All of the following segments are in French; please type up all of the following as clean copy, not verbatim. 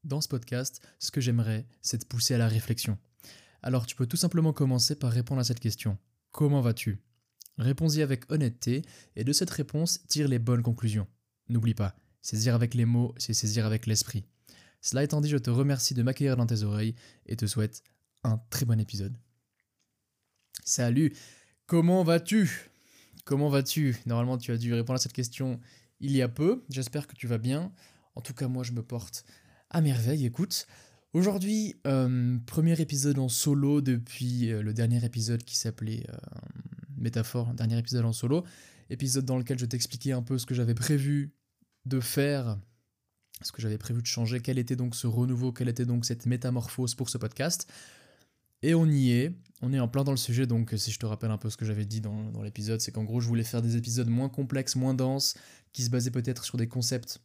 dans ce podcast, ce que j'aimerais, c'est te pousser à la réflexion. Alors tu peux tout simplement commencer par répondre à cette question. Comment vas-tu ? Réponds-y avec honnêteté et de cette réponse, tire les bonnes conclusions. N'oublie pas, saisir avec les mots, c'est saisir avec l'esprit. Cela étant dit, je te remercie de m'accueillir dans tes oreilles et te souhaite un très bon épisode. Salut, comment vas-tu ? Comment vas-tu ? Normalement, tu as dû répondre à cette question il y a peu. J'espère que tu vas bien. En tout cas, moi, je me porte à merveille. Écoute, aujourd'hui, premier épisode en solo depuis le dernier épisode qui s'appelait Métaphore, dernier épisode en solo. Épisode dans lequel je t'expliquais un peu ce que j'avais prévu de faire, ce que j'avais prévu de changer, quel était donc ce renouveau, quelle était donc cette métamorphose pour ce podcast. Et on y est, on est en plein dans le sujet, donc si je te rappelle un peu ce que j'avais dit dans l'épisode, c'est qu'en gros je voulais faire des épisodes moins complexes, moins denses, qui se basaient peut-être sur des concepts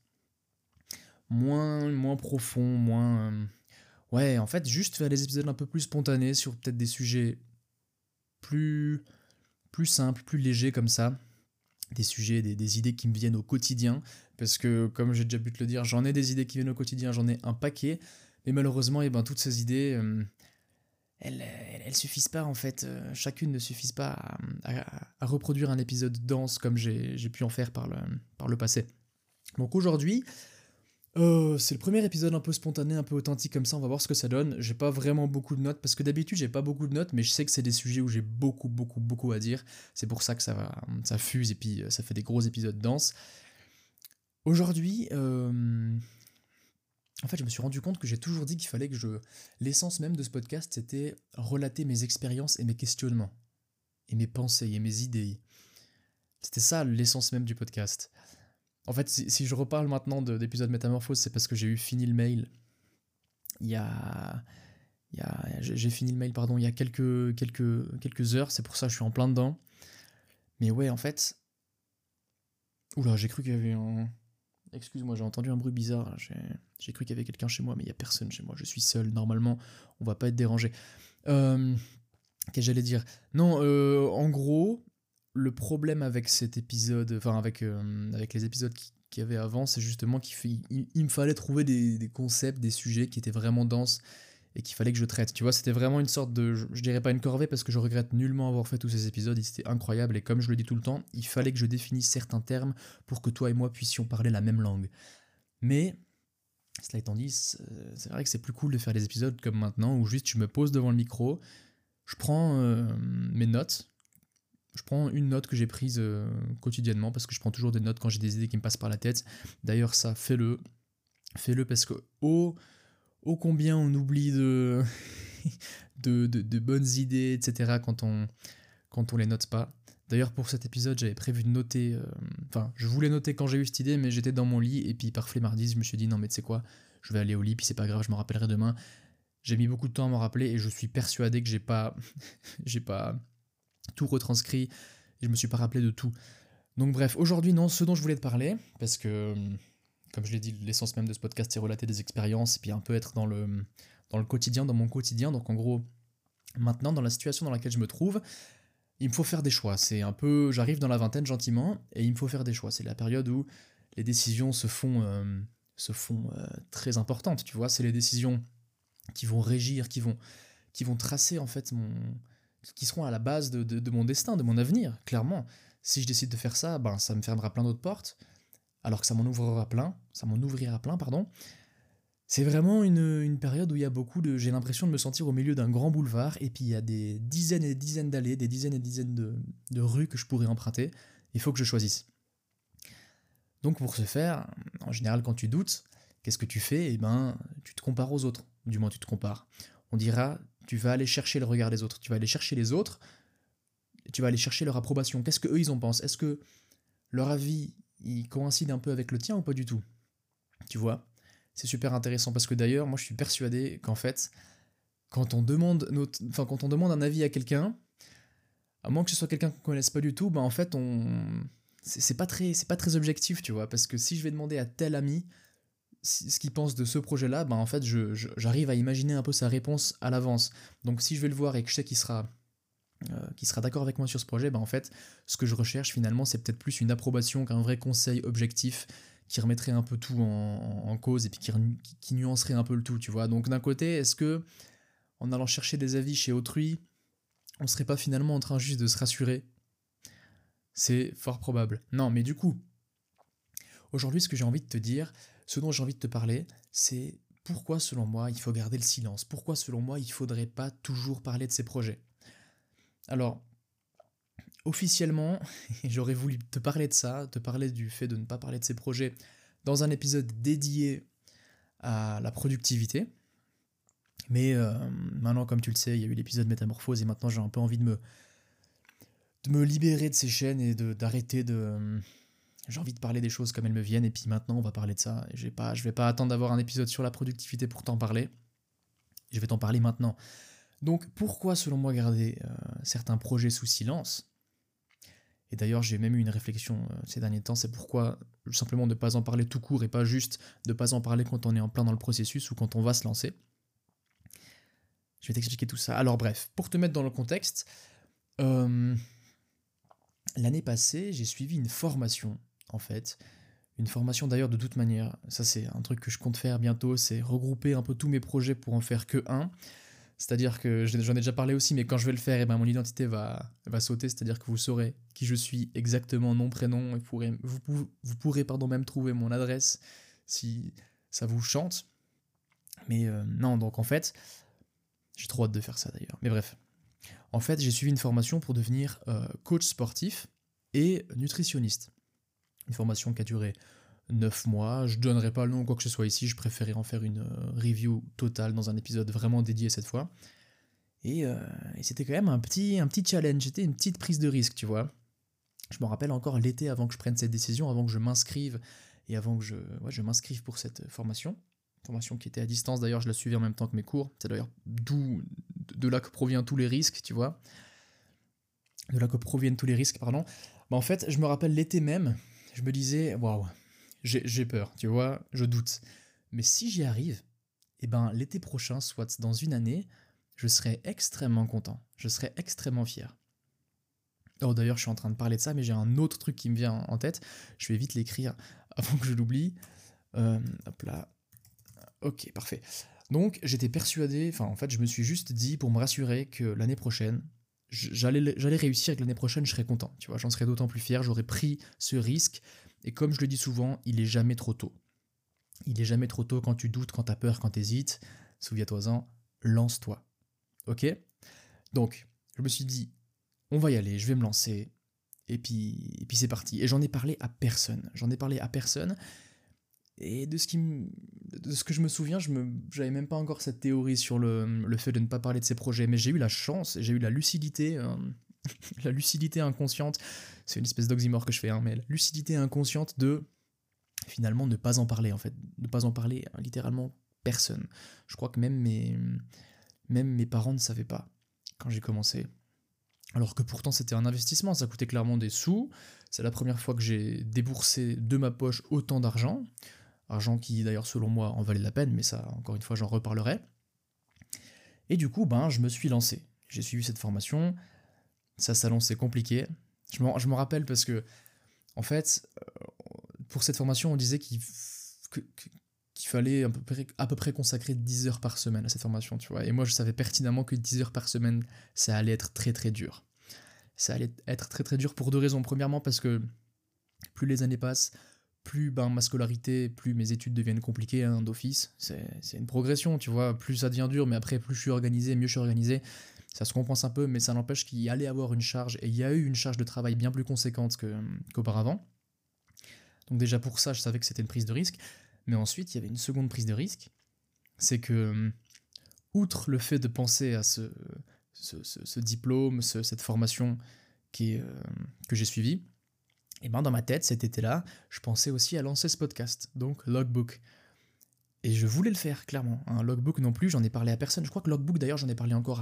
moins profonds, ouais, en fait, juste faire des épisodes un peu plus spontanés sur peut-être des sujets plus simples, plus légers comme ça, des sujets, des idées qui me viennent au quotidien, parce que comme j'ai déjà pu te le dire, j'en ai des idées qui viennent au quotidien, j'en ai un paquet, mais malheureusement, toutes ces idées... elles suffisent pas en fait, chacune ne suffisent pas à reproduire un épisode dense comme j'ai pu en faire par le passé. Donc aujourd'hui, c'est le premier épisode un peu spontané, un peu authentique comme ça, on va voir ce que ça donne. J'ai pas vraiment beaucoup de notes, parce que d'habitude j'ai pas beaucoup de notes, mais je sais que c'est des sujets où j'ai beaucoup à dire, c'est pour ça que ça fuse et puis ça fait des gros épisodes denses. Aujourd'hui, en fait, je me suis rendu compte que j'ai toujours dit qu'il fallait que l'essence même de ce podcast, c'était relater mes expériences et mes questionnements, et mes pensées, et mes idées. C'était ça l'essence même du podcast. En fait, si je reparle maintenant d'épisode Métamorphose, c'est parce que j'ai fini le mail j'ai fini le mail, pardon, il y a quelques heures, c'est pour ça que je suis en plein dedans. Mais ouais, en fait... Oula, j'ai cru qu'il y avait un... Excuse-moi, j'ai entendu un bruit bizarre, j'ai cru qu'il y avait quelqu'un chez moi, mais il n'y a personne chez moi, je suis seul, normalement, on va pas être dérangé. Qu'est-ce que j'allais dire ? Non, en gros, le problème avec cet épisode, enfin avec les épisodes qu'il y avait avant, c'est justement qu'il me fallait trouver des concepts, des sujets qui étaient vraiment denses, et qu'il fallait que je traite. Tu vois, c'était vraiment une sorte de... Je dirais pas une corvée, parce que je regrette nullement avoir fait tous ces épisodes, ils étaient incroyables, et comme je le dis tout le temps, il fallait que je définisse certains termes pour que toi et moi puissions parler la même langue. Mais, cela étant dit, c'est vrai que c'est plus cool de faire des épisodes comme maintenant, où juste je me pose devant le micro, je prends mes notes, je prends une note que j'ai prise quotidiennement, parce que je prends toujours des notes quand j'ai des idées qui me passent par la tête. D'ailleurs, ça, fais-le parce que... ô combien on oublie de bonnes idées, etc. quand on les note pas. D'ailleurs, pour cet épisode, j'avais prévu de noter... je voulais noter quand j'ai eu cette idée, mais j'étais dans mon lit, et puis par flemmardise, je me suis dit, non mais tu sais quoi, je vais aller au lit, puis c'est pas grave, je m'en rappellerai demain. J'ai mis beaucoup de temps à m'en rappeler, et je suis persuadé que j'ai pas tout retranscrit, et je me suis pas rappelé de tout. Donc bref, aujourd'hui, non, ce dont je voulais te parler, parce que... Comme je l'ai dit, l'essence même de ce podcast, c'est relater des expériences et puis un peu être dans le quotidien, dans mon quotidien. Donc en gros, maintenant, dans la situation dans laquelle je me trouve, il me faut faire des choix. C'est un peu... J'arrive dans la vingtaine gentiment et il me faut faire des choix. C'est la période où les décisions se font très importantes, tu vois. C'est les décisions qui vont régir, qui vont tracer en fait qui seront à la base de mon destin, de mon avenir, clairement. Si je décide de faire ça, ça me fermera plein d'autres portes. Alors que ça m'en ouvrira plein, pardon. C'est vraiment une période où il y a j'ai l'impression de me sentir au milieu d'un grand boulevard, et puis il y a des dizaines et des dizaines d'allées, des dizaines et des dizaines de rues que je pourrais emprunter. Il faut que je choisisse. Donc pour ce faire, en général quand tu doutes, qu'est-ce que tu fais ? Tu te compares aux autres, du moins tu te compares. On dira, tu vas aller chercher le regard des autres, tu vas aller chercher les autres, tu vas aller chercher leur approbation. Qu'est-ce qu'eux ils en pensent ? Est-ce que leur avis... il coïncide un peu avec le tien ou pas du tout ? Tu vois ? C'est super intéressant, parce que d'ailleurs, moi je suis persuadé qu'en fait, quand on demande un avis à quelqu'un, à moins que ce soit quelqu'un qu'on connaisse pas du tout, en fait, c'est pas très objectif, tu vois, parce que si je vais demander à tel ami ce qu'il pense de ce projet-là, en fait, j'arrive à imaginer un peu sa réponse à l'avance. Donc si je vais le voir et que je sais qu'il sera d'accord avec moi sur ce projet, en fait, ce que je recherche finalement, c'est peut-être plus une approbation qu'un vrai conseil objectif qui remettrait un peu tout en cause et puis qui nuancerait un peu le tout, tu vois. Donc d'un côté, est-ce que en allant chercher des avis chez autrui, on serait pas finalement en train juste de se rassurer? C'est fort probable. Non, mais du coup, aujourd'hui, ce que j'ai envie de te dire, ce dont j'ai envie de te parler, c'est pourquoi selon moi il faut garder le silence, pourquoi selon moi il faudrait pas toujours parler de ses projets. Alors, officiellement, j'aurais voulu te parler de ça, te parler du fait de ne pas parler de ses projets dans un épisode dédié à la productivité. Mais maintenant, comme tu le sais, il y a eu l'épisode Métamorphose et maintenant j'ai un peu envie de me libérer de ces chaînes et d'arrêter de... J'ai envie de parler des choses comme elles me viennent et puis maintenant on va parler de ça. Et je vais pas attendre d'avoir un épisode sur la productivité pour t'en parler. Je vais t'en parler maintenant. Donc pourquoi selon moi garder certains projets sous silence? Et d'ailleurs j'ai même eu une réflexion ces derniers temps, c'est pourquoi simplement ne pas en parler tout court et pas juste de pas en parler quand on est en plein dans le processus ou quand on va se lancer. Je vais t'expliquer tout ça. Alors bref, pour te mettre dans le contexte, l'année passée j'ai suivi une formation en fait. Une formation d'ailleurs de toute manière, ça c'est un truc que je compte faire bientôt, c'est regrouper un peu tous mes projets pour en faire que un. C'est-à-dire que j'en ai déjà parlé aussi, mais quand je vais le faire, eh ben, mon identité va sauter, c'est-à-dire que vous saurez qui je suis exactement, nom, prénom, et vous pourrez même trouver mon adresse si ça vous chante. Mais non, donc en fait, j'ai trop hâte de faire ça d'ailleurs. Mais bref, en fait, j'ai suivi une formation pour devenir coach sportif et nutritionniste. Une formation qui a duré 9 mois, je donnerai pas le nom ou quoi que ce soit ici, je préférais en faire une review totale dans un épisode vraiment dédié cette fois. Et c'était quand même un petit challenge, c'était une petite prise de risque, tu vois. Je me rappelle encore l'été avant que je prenne cette décision, avant que je m'inscrive et avant que je m'inscrive pour cette formation. Formation qui était à distance d'ailleurs, je la suivais en même temps que mes cours. C'est d'ailleurs de là que proviennent tous les risques, tu vois. De là que proviennent tous les risques, pardon. Bah en fait, je me rappelle l'été même, je me disais, waouh, j'ai peur, tu vois, je doute. Mais si j'y arrive, eh ben l'été prochain, soit dans une année, je serai extrêmement content, je serai extrêmement fier. Oh d'ailleurs, je suis en train de parler de ça, mais j'ai un autre truc qui me vient en tête, je vais vite l'écrire avant que je l'oublie. Hop là, ok, parfait. Donc j'étais persuadé, enfin en fait je me suis juste dit pour me rassurer que l'année prochaine, j'allais réussir et que l'année prochaine je serais content, tu vois, j'en serais d'autant plus fier, j'aurais pris ce risque, et comme je le dis souvent, il est jamais trop tôt. Il est jamais trop tôt quand tu doutes, quand t'as peur, quand t'hésites, souviens-toi-en, lance-toi. Ok? Donc, je me suis dit, on va y aller, je vais me lancer, et puis c'est parti. Et j'en ai parlé à personne. Et de ce que je me souviens, j'avais même pas encore cette théorie sur le fait de ne pas parler de ces projets, mais j'ai eu la chance, j'ai eu la lucidité, la lucidité inconsciente, c'est une espèce d'oxymore que je fais, hein, mais la lucidité inconsciente de finalement ne pas en parler en fait, ne pas en parler à littéralement personne. Je crois que même mes parents ne savaient pas quand j'ai commencé. Alors que pourtant c'était un investissement, ça coûtait clairement des sous. C'est la première fois que j'ai déboursé de ma poche autant d'argent. Argent qui d'ailleurs selon moi en valait la peine, mais ça encore une fois j'en reparlerai. Et du coup je me suis lancé. J'ai suivi cette formation, ça s'annonce c'est compliqué. Je me rappelle parce que en fait pour cette formation on disait qu'il fallait à peu près consacrer 10 heures par semaine à cette formation, tu vois. Et moi je savais pertinemment que 10 heures par semaine ça allait être très très dur. Ça allait être très très dur pour deux raisons. Premièrement parce que plus les années passent, plus ma scolarité, plus mes études deviennent compliquées hein, d'office. C'est une progression, tu vois. Plus ça devient dur, mais après, plus je suis organisé, mieux je suis organisé. Ça se compense un peu, mais ça n'empêche qu'il y allait avoir une charge, et il y a eu une charge de travail bien plus conséquente qu'auparavant. Donc déjà pour ça, je savais que c'était une prise de risque. Mais ensuite, il y avait une seconde prise de risque. C'est que, outre le fait de penser à ce diplôme, cette formation que j'ai suivie, et dans ma tête, cet été-là, je pensais aussi à lancer ce podcast, donc Logbook. Et je voulais le faire, clairement. Un Logbook non plus, j'en ai parlé à personne. Je crois que Logbook, d'ailleurs, j'en ai parlé encore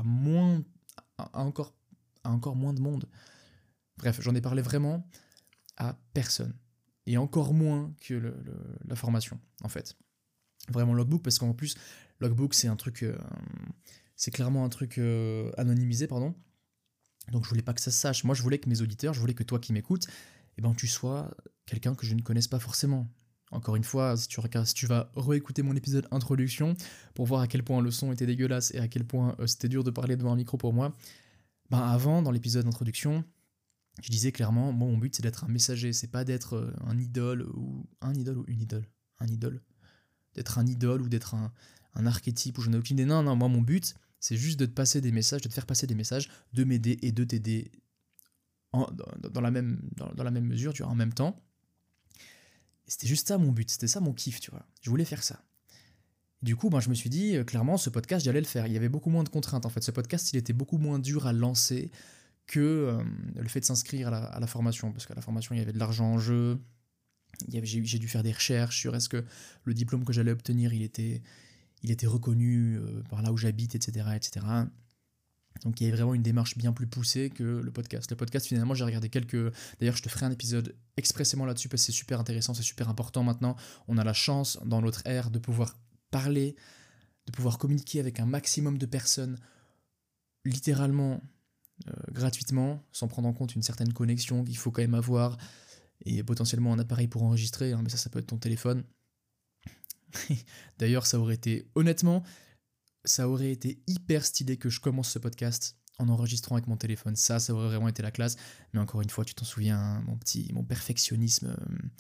à encore moins de monde. Bref, j'en ai parlé vraiment à personne. Et encore moins que la formation, en fait. Vraiment Logbook, parce qu'en plus, Logbook, c'est un truc... c'est clairement un truc anonymisé, pardon. Donc je voulais pas que ça se sache. Moi, je voulais que mes auditeurs, je voulais que toi qui m'écoutes, tu sois quelqu'un que je ne connaisse pas forcément. Encore une fois, si tu vas réécouter mon épisode introduction pour voir à quel point le son était dégueulasse et à quel point c'était dur de parler devant un micro pour moi, avant, dans l'épisode d'introduction, je disais clairement, moi mon but c'est d'être un messager, c'est pas d'être un idole ou une idole, un idole, d'être un idole ou d'être un archétype ou je n'ai aucune idée. Non, moi mon but c'est juste de te passer des messages, de te faire passer des messages, de m'aider et de t'aider dans la même mesure, tu vois, en même temps. Et c'était juste ça mon but, c'était ça mon kiff, tu vois. Je voulais faire ça. Du coup, je me suis dit, clairement, ce podcast, j'allais le faire. Il y avait beaucoup moins de contraintes, en fait. Ce podcast, il était beaucoup moins dur à lancer que le fait de s'inscrire à la formation. Parce qu'à la formation, il y avait de l'argent en jeu. J'ai dû faire des recherches sur est-ce que le diplôme que j'allais obtenir, il était reconnu par là où j'habite, etc., etc. Donc il y avait vraiment une démarche bien plus poussée que le podcast. Le podcast, finalement, j'ai regardé quelques... D'ailleurs, je te ferai un épisode expressément là-dessus parce que c'est super intéressant, c'est super important maintenant. On a la chance, dans notre ère, de pouvoir parler, de pouvoir communiquer avec un maximum de personnes, littéralement, gratuitement, sans prendre en compte une certaine connexion qu'il faut quand même avoir, et potentiellement un appareil pour enregistrer, mais ça peut être ton téléphone. D'ailleurs, honnêtement, ça aurait été hyper stylé que je commence ce podcast en enregistrant avec mon téléphone. Ça aurait vraiment été la classe. Mais encore une fois, tu t'en souviens, hein, mon perfectionnisme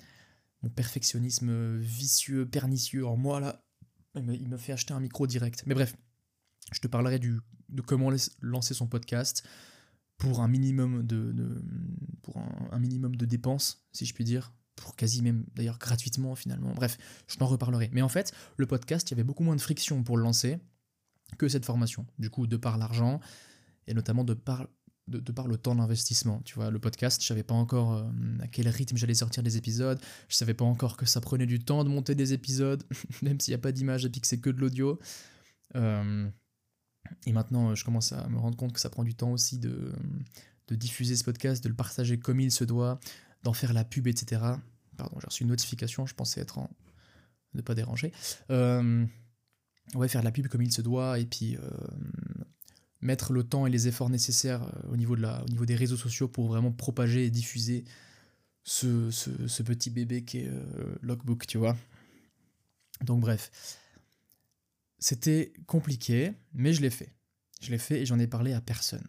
vicieux, pernicieux en moi, là, il me fait acheter un micro direct. Mais bref, je te parlerai de comment lancer son podcast pour un minimum un minimum de dépenses, si je puis dire, pour quasi même d'ailleurs gratuitement finalement. Bref, je t'en reparlerai. Mais en fait, le podcast, il y avait beaucoup moins de friction pour le lancer que cette formation. Du coup, de par l'argent et notamment de par le temps d'investissement. Tu vois, le podcast, je savais pas encore à quel rythme j'allais sortir des épisodes, je savais pas encore que ça prenait du temps de monter des épisodes, même s'il n'y a pas d'image et puis que c'est que de l'audio. Et maintenant, je commence à me rendre compte que ça prend du temps aussi de diffuser ce podcast, de le partager comme il se doit, d'en faire la pub, etc. Pardon, j'ai reçu une notification, je pensais être ne pas déranger. Faire la pub comme il se doit, et puis mettre le temps et les efforts nécessaires au niveau des réseaux sociaux pour vraiment propager et diffuser ce petit bébé qui est Logbook, tu vois. Donc bref, c'était compliqué, mais je l'ai fait. Je l'ai fait et j'en ai parlé à personne.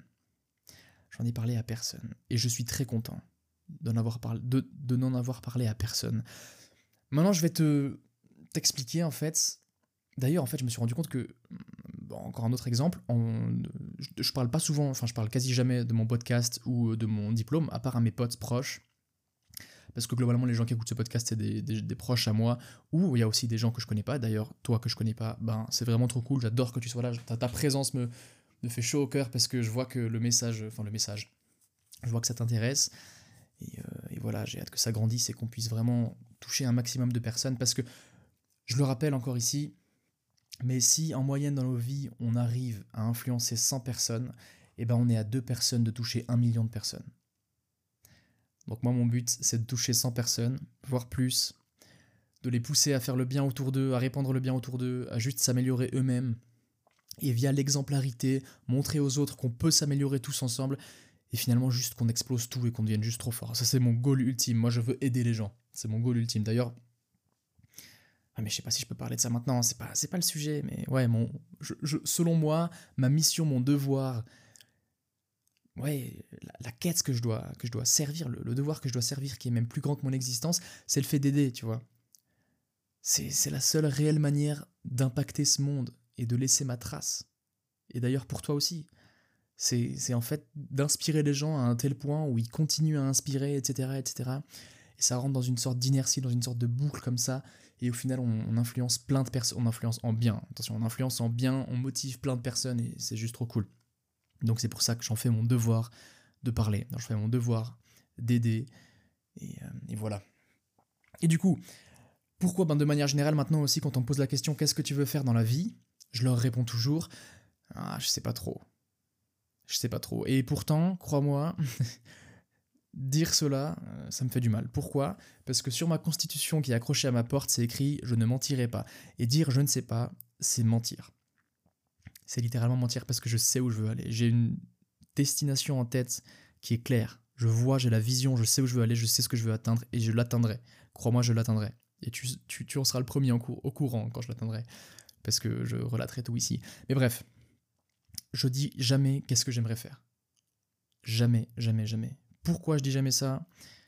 Et je suis très content de n'en avoir parlé à personne. Maintenant, je vais t'expliquer, en fait. D'ailleurs, en fait, je me suis rendu compte que, encore un autre exemple, je parle pas souvent, je parle quasi jamais de mon podcast ou de mon diplôme, à part à mes potes proches. Parce que globalement, les gens qui écoutent ce podcast, c'est des proches à moi, ou il y a aussi des gens que je connais pas. D'ailleurs, toi que je connais pas, c'est vraiment trop cool, j'adore que tu sois là, ta présence me fait chaud au cœur parce que je vois que le message, je vois que ça t'intéresse. Et voilà, j'ai hâte que ça grandisse et qu'on puisse vraiment toucher un maximum de personnes. Parce que, je le rappelle encore ici, mais si en moyenne dans nos vies, on arrive à influencer 100 personnes, on est à 2 personnes de toucher 1 million de personnes. Donc moi, mon but, c'est de toucher 100 personnes, voire plus, de les pousser à faire le bien autour d'eux, à répandre le bien autour d'eux, à juste s'améliorer eux-mêmes, et via l'exemplarité, montrer aux autres qu'on peut s'améliorer tous ensemble, et finalement juste qu'on explose tout et qu'on devienne juste trop fort. Ça, c'est mon goal ultime. Moi, je veux aider les gens. C'est mon goal ultime. D'ailleurs, mais je sais pas si je peux parler de ça maintenant, c'est pas le sujet, mais ouais, selon moi, ma mission, mon devoir, la quête que je dois servir, le devoir que je dois servir, qui est même plus grand que mon existence, c'est le fait d'aider, tu vois. C'est la seule réelle manière d'impacter ce monde et de laisser ma trace. Et d'ailleurs pour toi aussi. C'est en fait d'inspirer les gens à un tel point où ils continuent à inspirer, etc., etc. Et ça rentre dans une sorte d'inertie, dans une sorte de boucle comme ça. Et au final, on influence plein de personnes. On influence en bien. Attention, on influence en bien, on motive plein de personnes et c'est juste trop cool. Donc c'est pour ça que j'en fais mon devoir de parler. J'en fais mon devoir d'aider. Et voilà. Et du coup, pourquoi de manière générale, maintenant aussi, quand on me pose la question « Qu'est-ce que tu veux faire dans la vie ?» Je leur réponds toujours « Ah, je sais pas trop. » Je sais pas trop. Et pourtant, crois-moi, dire cela, ça me fait du mal. Pourquoi ? Parce que sur ma constitution qui est accrochée à ma porte, c'est écrit « Je ne mentirai pas ». Et dire « Je ne sais pas », c'est mentir. C'est littéralement mentir parce que je sais où je veux aller. J'ai une destination en tête qui est claire. Je vois, j'ai la vision, je sais où je veux aller, je sais ce que je veux atteindre et je l'atteindrai. Crois-moi, je l'atteindrai. Et tu en seras le premier au courant quand je l'atteindrai, parce que je relaterai tout ici. Mais bref, je dis jamais qu'est-ce que j'aimerais faire. Jamais, jamais, jamais. Pourquoi je dis jamais ça ?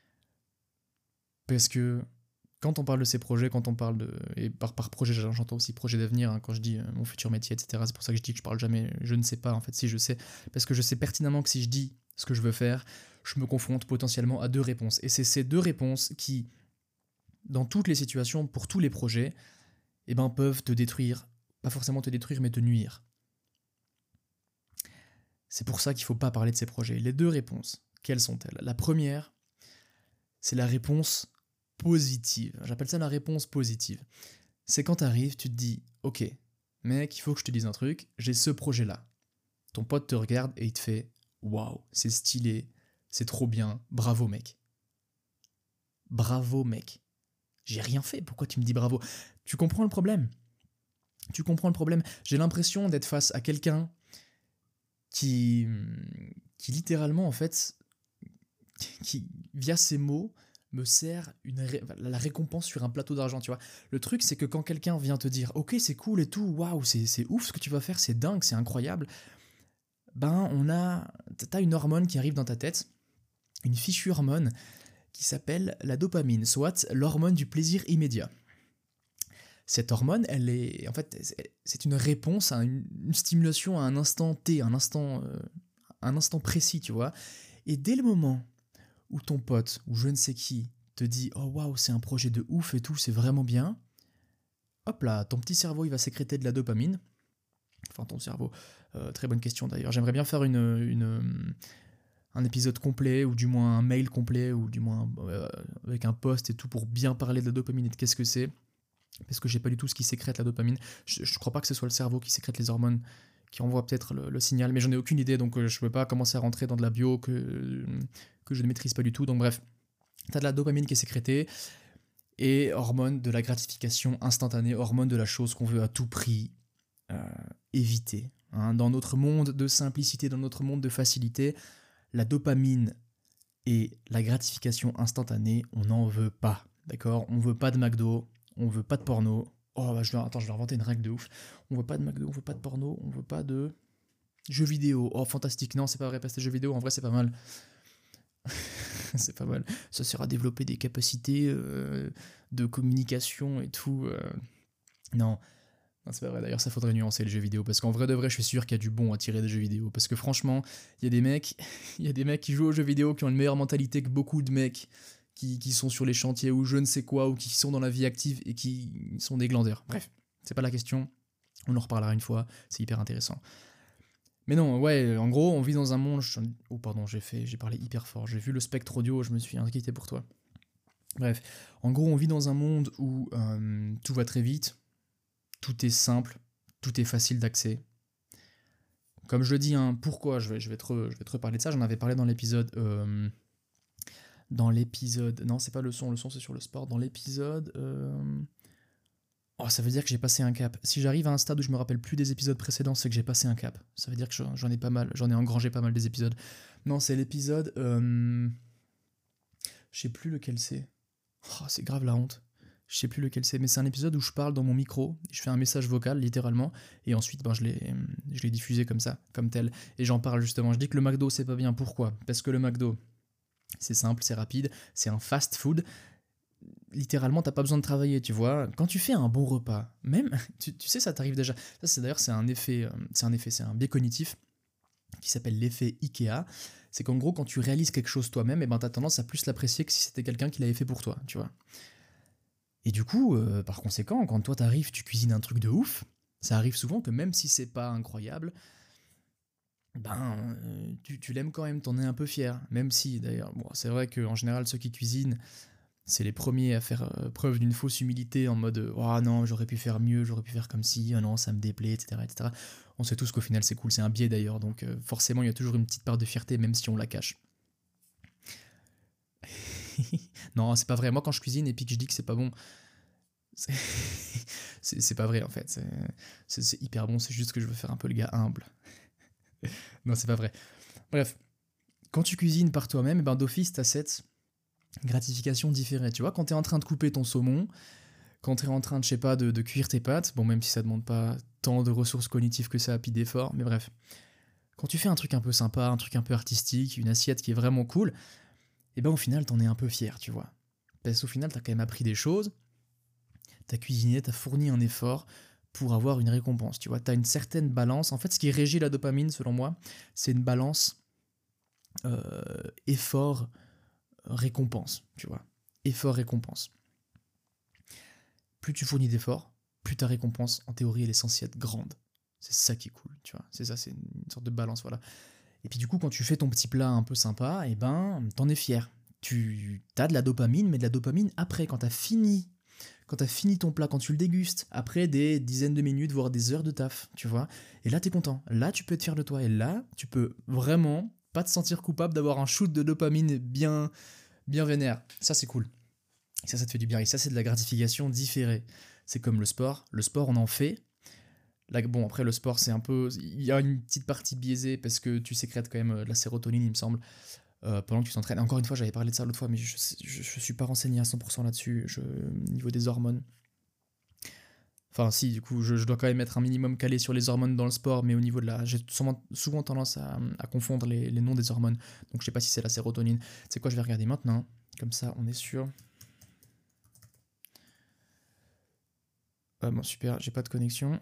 Parce que quand on parle de ces projets, quand on parle de... Et par projet, j'entends aussi projet d'avenir, hein, quand je dis mon futur métier, etc. C'est pour ça que je dis que je parle jamais, je ne sais pas, en fait, si je sais. Parce que je sais pertinemment que si je dis ce que je veux faire, je me confronte potentiellement à 2 réponses. Et c'est ces 2 réponses qui, dans toutes les situations, pour tous les projets, eh ben, peuvent te détruire. Pas forcément te détruire, mais te nuire. C'est pour ça qu'il ne faut pas parler de ces projets. Les 2 réponses, quelles sont-elles ? La première, c'est la réponse positive. J'appelle ça la réponse positive. C'est quand t'arrives, tu te dis « Ok, mec, il faut que je te dise un truc, j'ai ce projet-là. » Ton pote te regarde et il te fait « Waouh, c'est stylé, c'est trop bien, bravo mec. » Bravo mec. J'ai rien fait, pourquoi tu me dis bravo ? Tu comprends le problème ? Tu comprends le problème ? J'ai l'impression d'être face à quelqu'un qui littéralement, en fait, qui, via ses mots, me sert la récompense sur un plateau d'argent, tu vois. Le truc, c'est que quand quelqu'un vient te dire « Ok, c'est cool et tout, waouh, c'est ouf ce que tu vas faire, c'est dingue, c'est incroyable », ben, t'as une hormone qui arrive dans ta tête, une fichue hormone qui s'appelle la dopamine, soit l'hormone du plaisir immédiat. Cette hormone, c'est une réponse à une stimulation à un instant T, un instant précis, tu vois. Et dès le moment où ton pote, ou je ne sais qui, te dit « Oh waouh, c'est un projet de ouf et tout, c'est vraiment bien », hop là, ton petit cerveau, il va sécréter de la dopamine. Enfin, ton cerveau, très bonne question d'ailleurs. J'aimerais bien faire un épisode complet, ou du moins un mail complet, ou du moins avec un post et tout, pour bien parler de la dopamine et de qu'est-ce que c'est. Parce que je sais pas du tout ce qui sécrète la dopamine. Je crois pas que ce soit le cerveau qui sécrète les hormones, qui envoie peut-être le signal, mais j'en ai aucune idée, donc je peux pas commencer à rentrer dans de la bio que je ne maîtrise pas du tout. Donc bref, t'as de la dopamine qui est sécrétée, et hormone de la gratification instantanée, hormone de la chose qu'on veut à tout prix éviter. Hein. Dans notre monde de simplicité, dans notre monde de facilité, la dopamine et la gratification instantanée, on n'en veut pas. D'accord ? On veut pas de McDo, on veut pas de porno. Oh, bah, je vais inventer une règle de ouf. On veut pas de McDo, on veut pas de porno, on veut pas de jeux vidéo. Oh, fantastique. Non, c'est pas vrai, parce que les jeux vidéo, en vrai, c'est pas mal. C'est pas mal. Ça sert à développer des capacités de communication et tout. Non, c'est pas vrai. D'ailleurs, ça faudrait nuancer les jeux vidéo, parce qu'en vrai de vrai, je suis sûr qu'il y a du bon à tirer des jeux vidéo. Parce que franchement, il y a des mecs qui jouent aux jeux vidéo, qui ont une meilleure mentalité que beaucoup de mecs qui sont sur les chantiers ou je ne sais quoi, ou qui sont dans la vie active et qui sont des glandeurs. Bref, c'est pas la question. On en reparlera une fois. C'est hyper intéressant. Mais non, ouais, en gros, on vit dans un monde... Oh pardon, j'ai parlé hyper fort. J'ai vu le spectre audio, je me suis inquiété pour toi. Bref, en gros, on vit dans un monde où tout va très vite, tout est simple, tout est facile d'accès. Comme je le dis, hein, pourquoi je vais te reparler de ça. J'en avais parlé dans l'épisode... Non, c'est pas le son c'est sur le sport. Dans l'épisode... Oh, ça veut dire que j'ai passé un cap. Si j'arrive à un stade où je me rappelle plus des épisodes précédents, c'est que j'ai passé un cap. Ça veut dire que j'en ai engrangé pas mal des épisodes. Non, c'est l'épisode... Je sais plus lequel c'est. Oh, c'est grave la honte. Je sais plus lequel c'est, mais c'est un épisode où je parle dans mon micro, je fais un message vocal, littéralement, et ensuite, je l'ai diffusé comme ça, comme tel. Et j'en parle justement. Je dis que le McDo, c'est pas bien. Pourquoi ? Parce que le McDo, c'est simple, c'est rapide, c'est un fast food. Littéralement, t'as pas besoin de travailler, tu vois. Quand tu fais un bon repas, même, tu sais, ça t'arrive déjà. Ça, c'est un biais cognitif qui s'appelle l'effet Ikea. C'est qu'en gros, quand tu réalises quelque chose toi-même, et ben, t'as tendance à plus l'apprécier que si c'était quelqu'un qui l'avait fait pour toi, tu vois. Et du coup, par conséquent, quand toi t'arrives, tu cuisines un truc de ouf, ça arrive souvent que même si c'est pas incroyable, tu l'aimes quand même, t'en es un peu fier. Même si, d'ailleurs, bon, c'est vrai qu'en général, ceux qui cuisinent, c'est les premiers à faire preuve d'une fausse humilité en mode « Oh non, j'aurais pu faire mieux, j'aurais pu faire comme si, oh non, ça me déplaît, etc. etc. » On sait tous qu'au final, c'est cool, c'est un biais d'ailleurs, donc forcément, il y a toujours une petite part de fierté, même si on la cache. Non, c'est pas vrai. Moi, quand je cuisine et puis que je dis que c'est pas bon, c'est pas vrai en fait. C'est hyper bon, c'est juste que je veux faire un peu le gars humble. Non, c'est pas vrai. Bref, quand tu cuisines par toi-même, d'office, t'as cette gratification différée. Tu vois, quand t'es en train de couper ton saumon, quand tu es en train, je sais pas, de cuire tes pâtes, bon, même si ça demande pas tant de ressources cognitives que ça, puis d'efforts, mais bref. Quand tu fais un truc un peu sympa, un truc un peu artistique, une assiette qui est vraiment cool, et ben au final, t'en es un peu fier, tu vois. Parce qu'au final, t'as quand même appris des choses, t'as cuisiné, t'as fourni un effort pour avoir une récompense, tu vois. T'as une certaine balance. En fait, ce qui régit la dopamine, selon moi, c'est une balance effort-récompense, tu vois. Effort-récompense. Plus tu fournis d'efforts, plus ta récompense, en théorie, elle est censée être grande. C'est ça qui est cool, tu vois. C'est ça, c'est une sorte de balance, voilà. Et puis du coup, quand tu fais ton petit plat un peu sympa, et ben, t'en es fier. Tu as de la dopamine, mais de la dopamine après, quand t'as fini ton plat, quand tu le dégustes, après des dizaines de minutes, voire des heures de taf, tu vois. Et là, t'es content. Là, tu peux être fier de toi. Et là, tu peux vraiment pas te sentir coupable d'avoir un shoot de dopamine bien vénère. Ça, c'est cool. Ça te fait du bien. Et ça, c'est de la gratification différée. C'est comme le sport. Le sport, on en fait. Là, bon, après, le sport, c'est un peu. Il y a une petite partie biaisée parce que tu sécrètes quand même de la sérotonine, il me semble, pendant que tu t'entraînes. Encore une fois, j'avais parlé de ça l'autre fois, mais je suis pas renseigné à 100% là-dessus, niveau des hormones. Enfin, si, du coup, je dois quand même être un minimum calé sur les hormones dans le sport, mais au niveau de la. J'ai souvent tendance à confondre les noms des hormones. Donc, je sais pas si c'est la sérotonine. C'est quoi, je vais regarder maintenant. Comme ça, on est sûr. Ah bon, super, j'ai pas de connexion.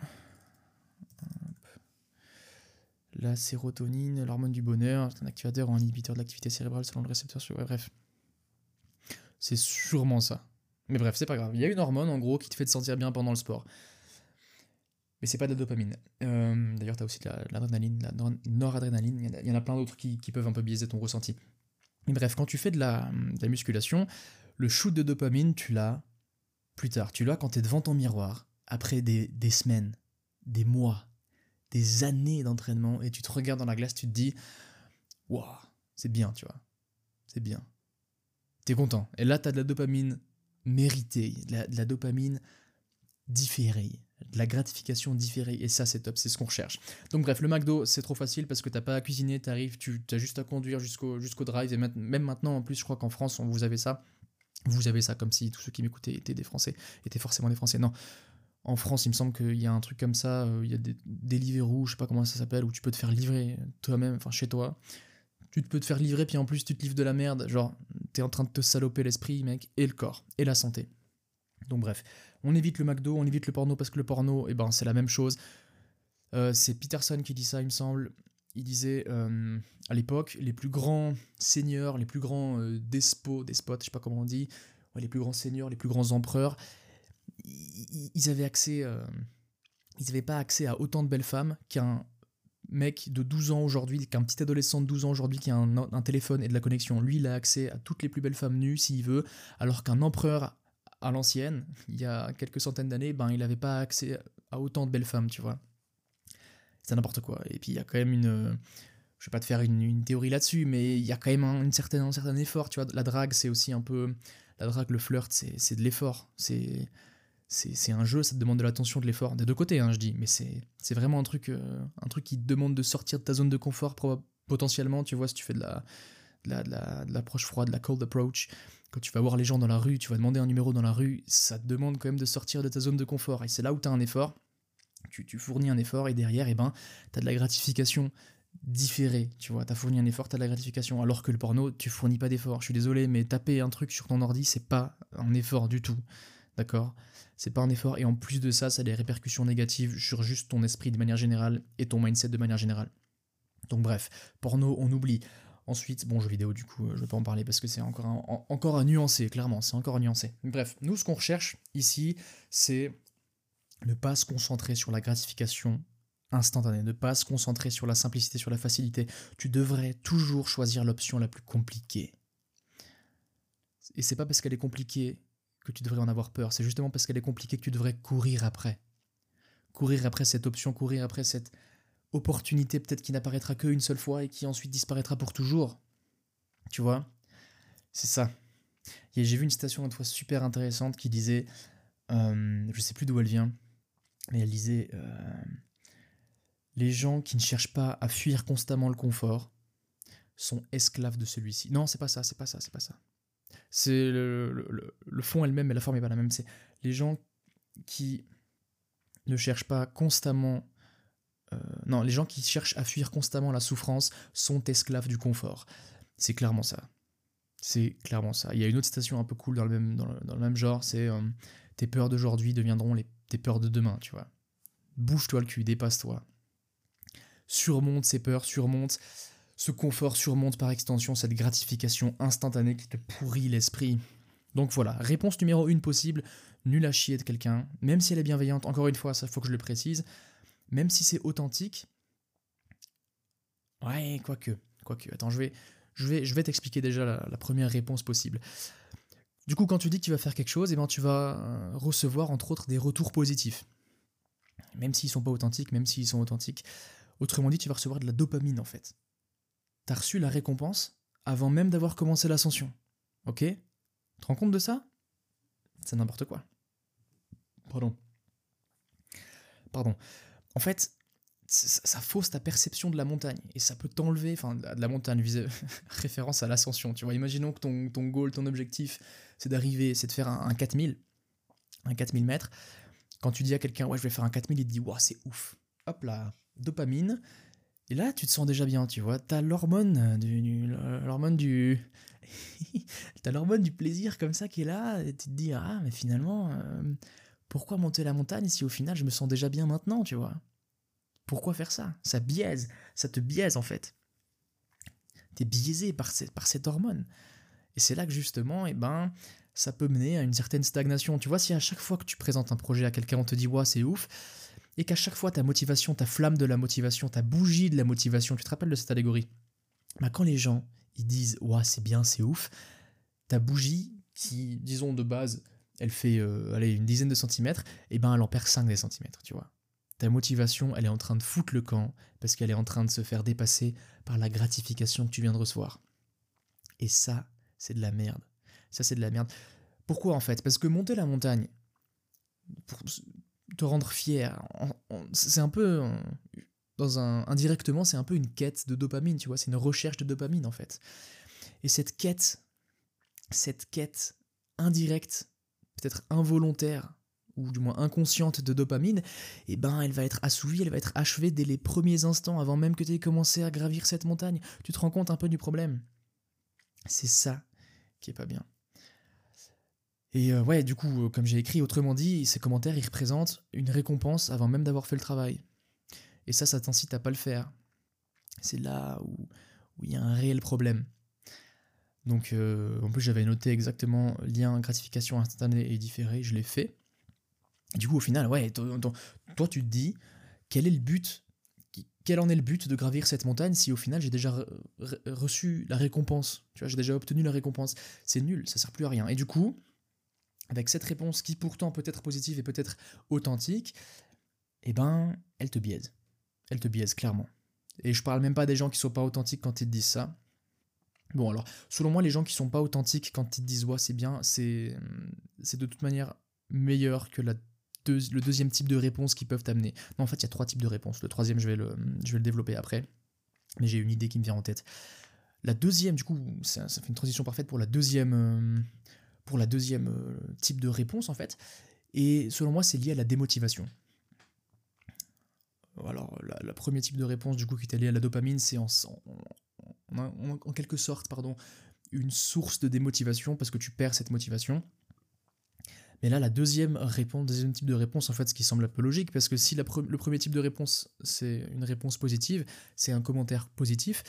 La sérotonine, l'hormone du bonheur, c'est un activateur ou un inhibiteur de l'activité cérébrale selon le récepteur sur. Ouais, bref. C'est sûrement ça. Mais bref, c'est pas grave. Il y a une hormone, en gros, qui te fait te sentir bien pendant le sport. Mais c'est pas de la dopamine. D'ailleurs, t'as aussi de l'adrénaline, de la noradrénaline. Il y en a plein d'autres qui peuvent un peu biaiser ton ressenti. Mais bref, quand tu fais de la musculation, le shoot de dopamine, tu l'as plus tard. Tu l'as quand t'es devant ton miroir, après des semaines, des mois, des années d'entraînement, et tu te regardes dans la glace, tu te dis, waouh, c'est bien, tu vois. C'est bien. T'es content. Et là, t'as de la dopamine méritée, de la dopamine différée, de la gratification différée, et ça c'est top, c'est ce qu'on recherche. Donc bref, le McDo c'est trop facile parce que t'as pas à cuisiner, t'arrives, tu as juste à conduire jusqu'au drive, et même maintenant en plus je crois qu'en France vous avez ça comme si tous ceux qui m'écoutaient étaient des Français, étaient forcément des Français. Non, en France il me semble qu'il y a un truc comme ça, il y a des Deliveroo, je sais pas comment ça s'appelle, où tu peux te faire livrer toi-même, enfin chez toi. Tu peux te faire livrer, puis en plus tu te livres de la merde, genre t'es en train de te saloper l'esprit, mec, et le corps, et la santé. Donc bref, on évite le McDo, on évite le porno parce que le porno, eh ben, c'est la même chose. C'est Peterson qui dit ça, il me semble. Il disait à l'époque, les plus grands seigneurs, les plus grands despots, je sais pas comment on dit, ouais, les plus grands seigneurs, les plus grands empereurs, ils avaient accès, ils n'avaient pas accès à autant de belles femmes qu'un mec de 12 ans aujourd'hui, qu'un petit adolescent de 12 ans aujourd'hui qui a un téléphone et de la connexion. Lui, il a accès à toutes les plus belles femmes nues s'il veut, alors qu'un empereur à l'ancienne, il y a quelques centaines d'années, ben il n'avait pas accès à autant de belles femmes, tu vois. C'est n'importe quoi. Et puis il y a quand même je vais pas te faire une théorie là-dessus, mais il y a quand même un certain effort, tu vois. La drague, c'est aussi un peu... La drague, le flirt, c'est de l'effort. C'est un jeu, ça te demande de l'attention, de l'effort. Des deux côtés, hein, je dis, mais c'est vraiment un truc qui te demande de sortir de ta zone de confort, potentiellement, tu vois, si tu fais de l'approche froide, de la cold approach. Quand tu vas voir les gens dans la rue, tu vas demander un numéro dans la rue, ça te demande quand même de sortir de ta zone de confort. Et c'est là où tu as un effort, tu fournis un effort, et derrière, eh ben, tu as de la gratification différée. Tu vois, tu as fourni un effort, tu as de la gratification. Alors que le porno, tu fournis pas d'effort. Je suis désolé, mais taper un truc sur ton ordi, c'est pas un effort du tout. D'accord ? C'est pas un effort, et en plus de ça, ça a des répercussions négatives sur juste ton esprit de manière générale et ton mindset de manière générale. Donc bref, porno, on oublie. Ensuite, bon, jeux vidéo, du coup, je vais pas en parler parce que c'est encore à nuancer, clairement, c'est encore à nuancer. Bref, nous, ce qu'on recherche ici, c'est ne pas se concentrer sur la gratification instantanée, ne pas se concentrer sur la simplicité, sur la facilité. Tu devrais toujours choisir l'option la plus compliquée. Et c'est pas parce qu'elle est compliquée que tu devrais en avoir peur, c'est justement parce qu'elle est compliquée que tu devrais courir après. Courir après cette option, courir après cette opportunité peut-être qui n'apparaîtra qu'une seule fois et qui ensuite disparaîtra pour toujours. Tu vois ? C'est ça. Et j'ai vu une citation une fois super intéressante qui disait, je sais plus d'où elle vient, mais elle disait les gens qui ne cherchent pas à fuir constamment le confort sont esclaves de celui-ci. Non, c'est pas ça. C'est le fond elle-même, mais la forme est pas la même. C'est les gens qui ne cherchent pas constamment... non, les gens qui cherchent à fuir constamment la souffrance sont esclaves du confort. C'est clairement ça. C'est clairement ça. Il y a une autre citation un peu cool dans le même genre, c'est tes peurs d'aujourd'hui deviendront tes peurs de demain, tu vois. Bouge-toi le cul, dépasse-toi. Surmonte ces peurs, surmonte ce confort, surmonte par extension cette gratification instantanée qui te pourrit l'esprit. Donc voilà, réponse numéro 1 possible, nul à chier de quelqu'un, même si elle est bienveillante, encore une fois, ça faut que je le précise, même si c'est authentique, ouais, quoique, attends, je vais t'expliquer déjà la première réponse possible. Du coup, quand tu dis que tu vas faire quelque chose, eh ben, tu vas recevoir entre autres des retours positifs. Même s'ils sont pas authentiques, même s'ils sont authentiques. Autrement dit, tu vas recevoir de la dopamine en fait. T'as reçu la récompense avant même d'avoir commencé l'ascension. Ok ? Tu te rends compte de ça ? C'est n'importe quoi. Pardon. En fait, ça fausse ta perception de la montagne et ça peut t'enlever, enfin de la montagne, référence à l'ascension, tu vois. Imaginons que ton goal, ton objectif, c'est de faire un 4000 mètres. Quand tu dis à quelqu'un, ouais, je vais faire un 4000, il te dit, ouais, c'est ouf. Hop là, dopamine. Et là, tu te sens déjà bien, tu vois. T'as l'hormone du t'as l'hormone du plaisir comme ça qui est là, et tu te dis, ah, mais finalement, pourquoi monter la montagne si au final je me sens déjà bien maintenant, tu vois ? Pourquoi faire ça ? Ça te biaise en fait. T'es biaisé par cette hormone. Et c'est là que justement, ça peut mener à une certaine stagnation. Tu vois, si à chaque fois que tu présentes un projet à quelqu'un, on te dit « ouais, c'est ouf », et qu'à chaque fois ta motivation, ta flamme de la motivation, ta bougie de la motivation, tu te rappelles de cette allégorie ? Quand les gens, ils disent « ouais, c'est bien, c'est ouf », ta bougie, qui, disons de base, elle fait une dizaine de centimètres, elle en perd 5 des centimètres, tu vois. Ta motivation, elle est en train de foutre le camp parce qu'elle est en train de se faire dépasser par la gratification que tu viens de recevoir. Et ça, c'est de la merde. Ça, c'est de la merde. Pourquoi en fait ? Parce que monter la montagne, pour te rendre fier, c'est un peu... indirectement, c'est un peu une quête de dopamine, tu vois. C'est une recherche de dopamine en fait. Et cette quête indirecte, peut-être involontaire, ou du moins inconsciente de dopamine, elle va être assouvie, elle va être achevée dès les premiers instants, avant même que tu aies commencé à gravir cette montagne. Tu te rends compte un peu du problème ? C'est ça qui est pas bien. Et du coup, comme j'ai écrit, autrement dit, ces commentaires, ils représentent une récompense avant même d'avoir fait le travail. Et ça t'incite à pas le faire. C'est là où il y a un réel problème. Donc, en plus, j'avais noté exactement lien, gratification instantanée et différée, je l'ai fait. Du coup, au final, ouais, toi, tu te dis, quel en est le but de gravir cette montagne si au final j'ai déjà reçu la récompense, tu vois, j'ai déjà obtenu la récompense. C'est nul, ça sert plus à rien. Et du coup, avec cette réponse qui pourtant peut être positive et peut être authentique, elle te biaise. Elle te biaise, clairement. Et je parle même pas des gens qui sont pas authentiques quand ils te disent ça. Bon, alors, selon moi, les gens qui sont pas authentiques quand ils te disent « ouais, c'est bien », c'est de toute manière meilleur que le deuxième type de réponse qu'ils peuvent t'amener. Non, en fait, il y a 3 types de réponses. Le troisième, je vais le développer après. Mais j'ai une idée qui me vient en tête. La deuxième, du coup, ça fait une transition parfaite pour la deuxième type de réponse, en fait. Et selon moi, c'est lié à la démotivation. Alors, le premier type de réponse, du coup, qui est lié à la dopamine, c'est en quelque sorte, une source de démotivation parce que tu perds cette motivation. Mais là, deuxième type de réponse, en fait, ce qui semble un peu logique, parce que si le premier type de réponse, c'est une réponse positive, c'est un commentaire positif,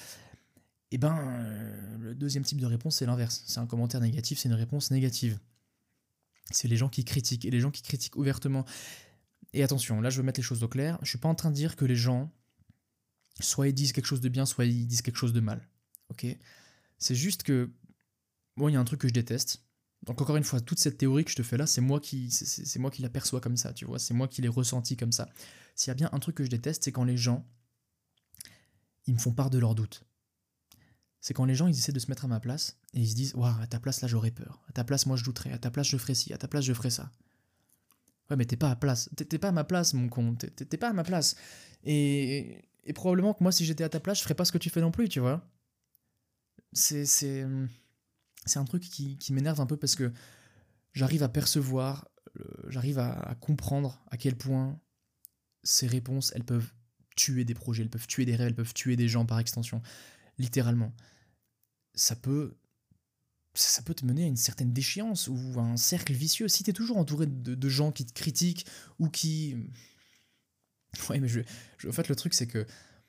le deuxième type de réponse, c'est l'inverse. C'est un commentaire négatif, c'est une réponse négative. C'est les gens qui critiquent, et les gens qui critiquent ouvertement. Et attention, là, je veux mettre les choses au clair. Je suis pas en train de dire que les gens, soit ils disent quelque chose de bien, soit ils disent quelque chose de mal. Ok ? C'est juste que, il y a un truc que je déteste. Donc encore une fois, toute cette théorie que je te fais là, c'est moi qui l'aperçois comme ça, tu vois, c'est moi qui l'ai ressenti comme ça. S'il y a bien un truc que je déteste, c'est quand les gens, ils me font part de leurs doutes. C'est quand les gens, ils essaient de se mettre à ma place, et ils se disent « Waouh, à ta place, là, j'aurais peur. À ta place, moi, je douterais. À ta place, je ferais ci. À ta place, je ferais ça. » Ouais, mais t'es pas à ma place, mon con. T'es pas à ma place. Et probablement que moi, si j'étais à ta place, je ferais pas ce que tu fais non plus, tu vois. C'est un truc qui m'énerve un peu parce que j'arrive à percevoir j'arrive à comprendre à quel point ces réponses, elles peuvent tuer des projets, elles peuvent tuer des rêves, elles peuvent tuer des gens par extension, littéralement. Ça peut te mener à une certaine déchéance ou à un cercle vicieux. Si tu es toujours entouré de gens qui te critiquent ou qui... Ouais, mais en fait, le truc, c'est que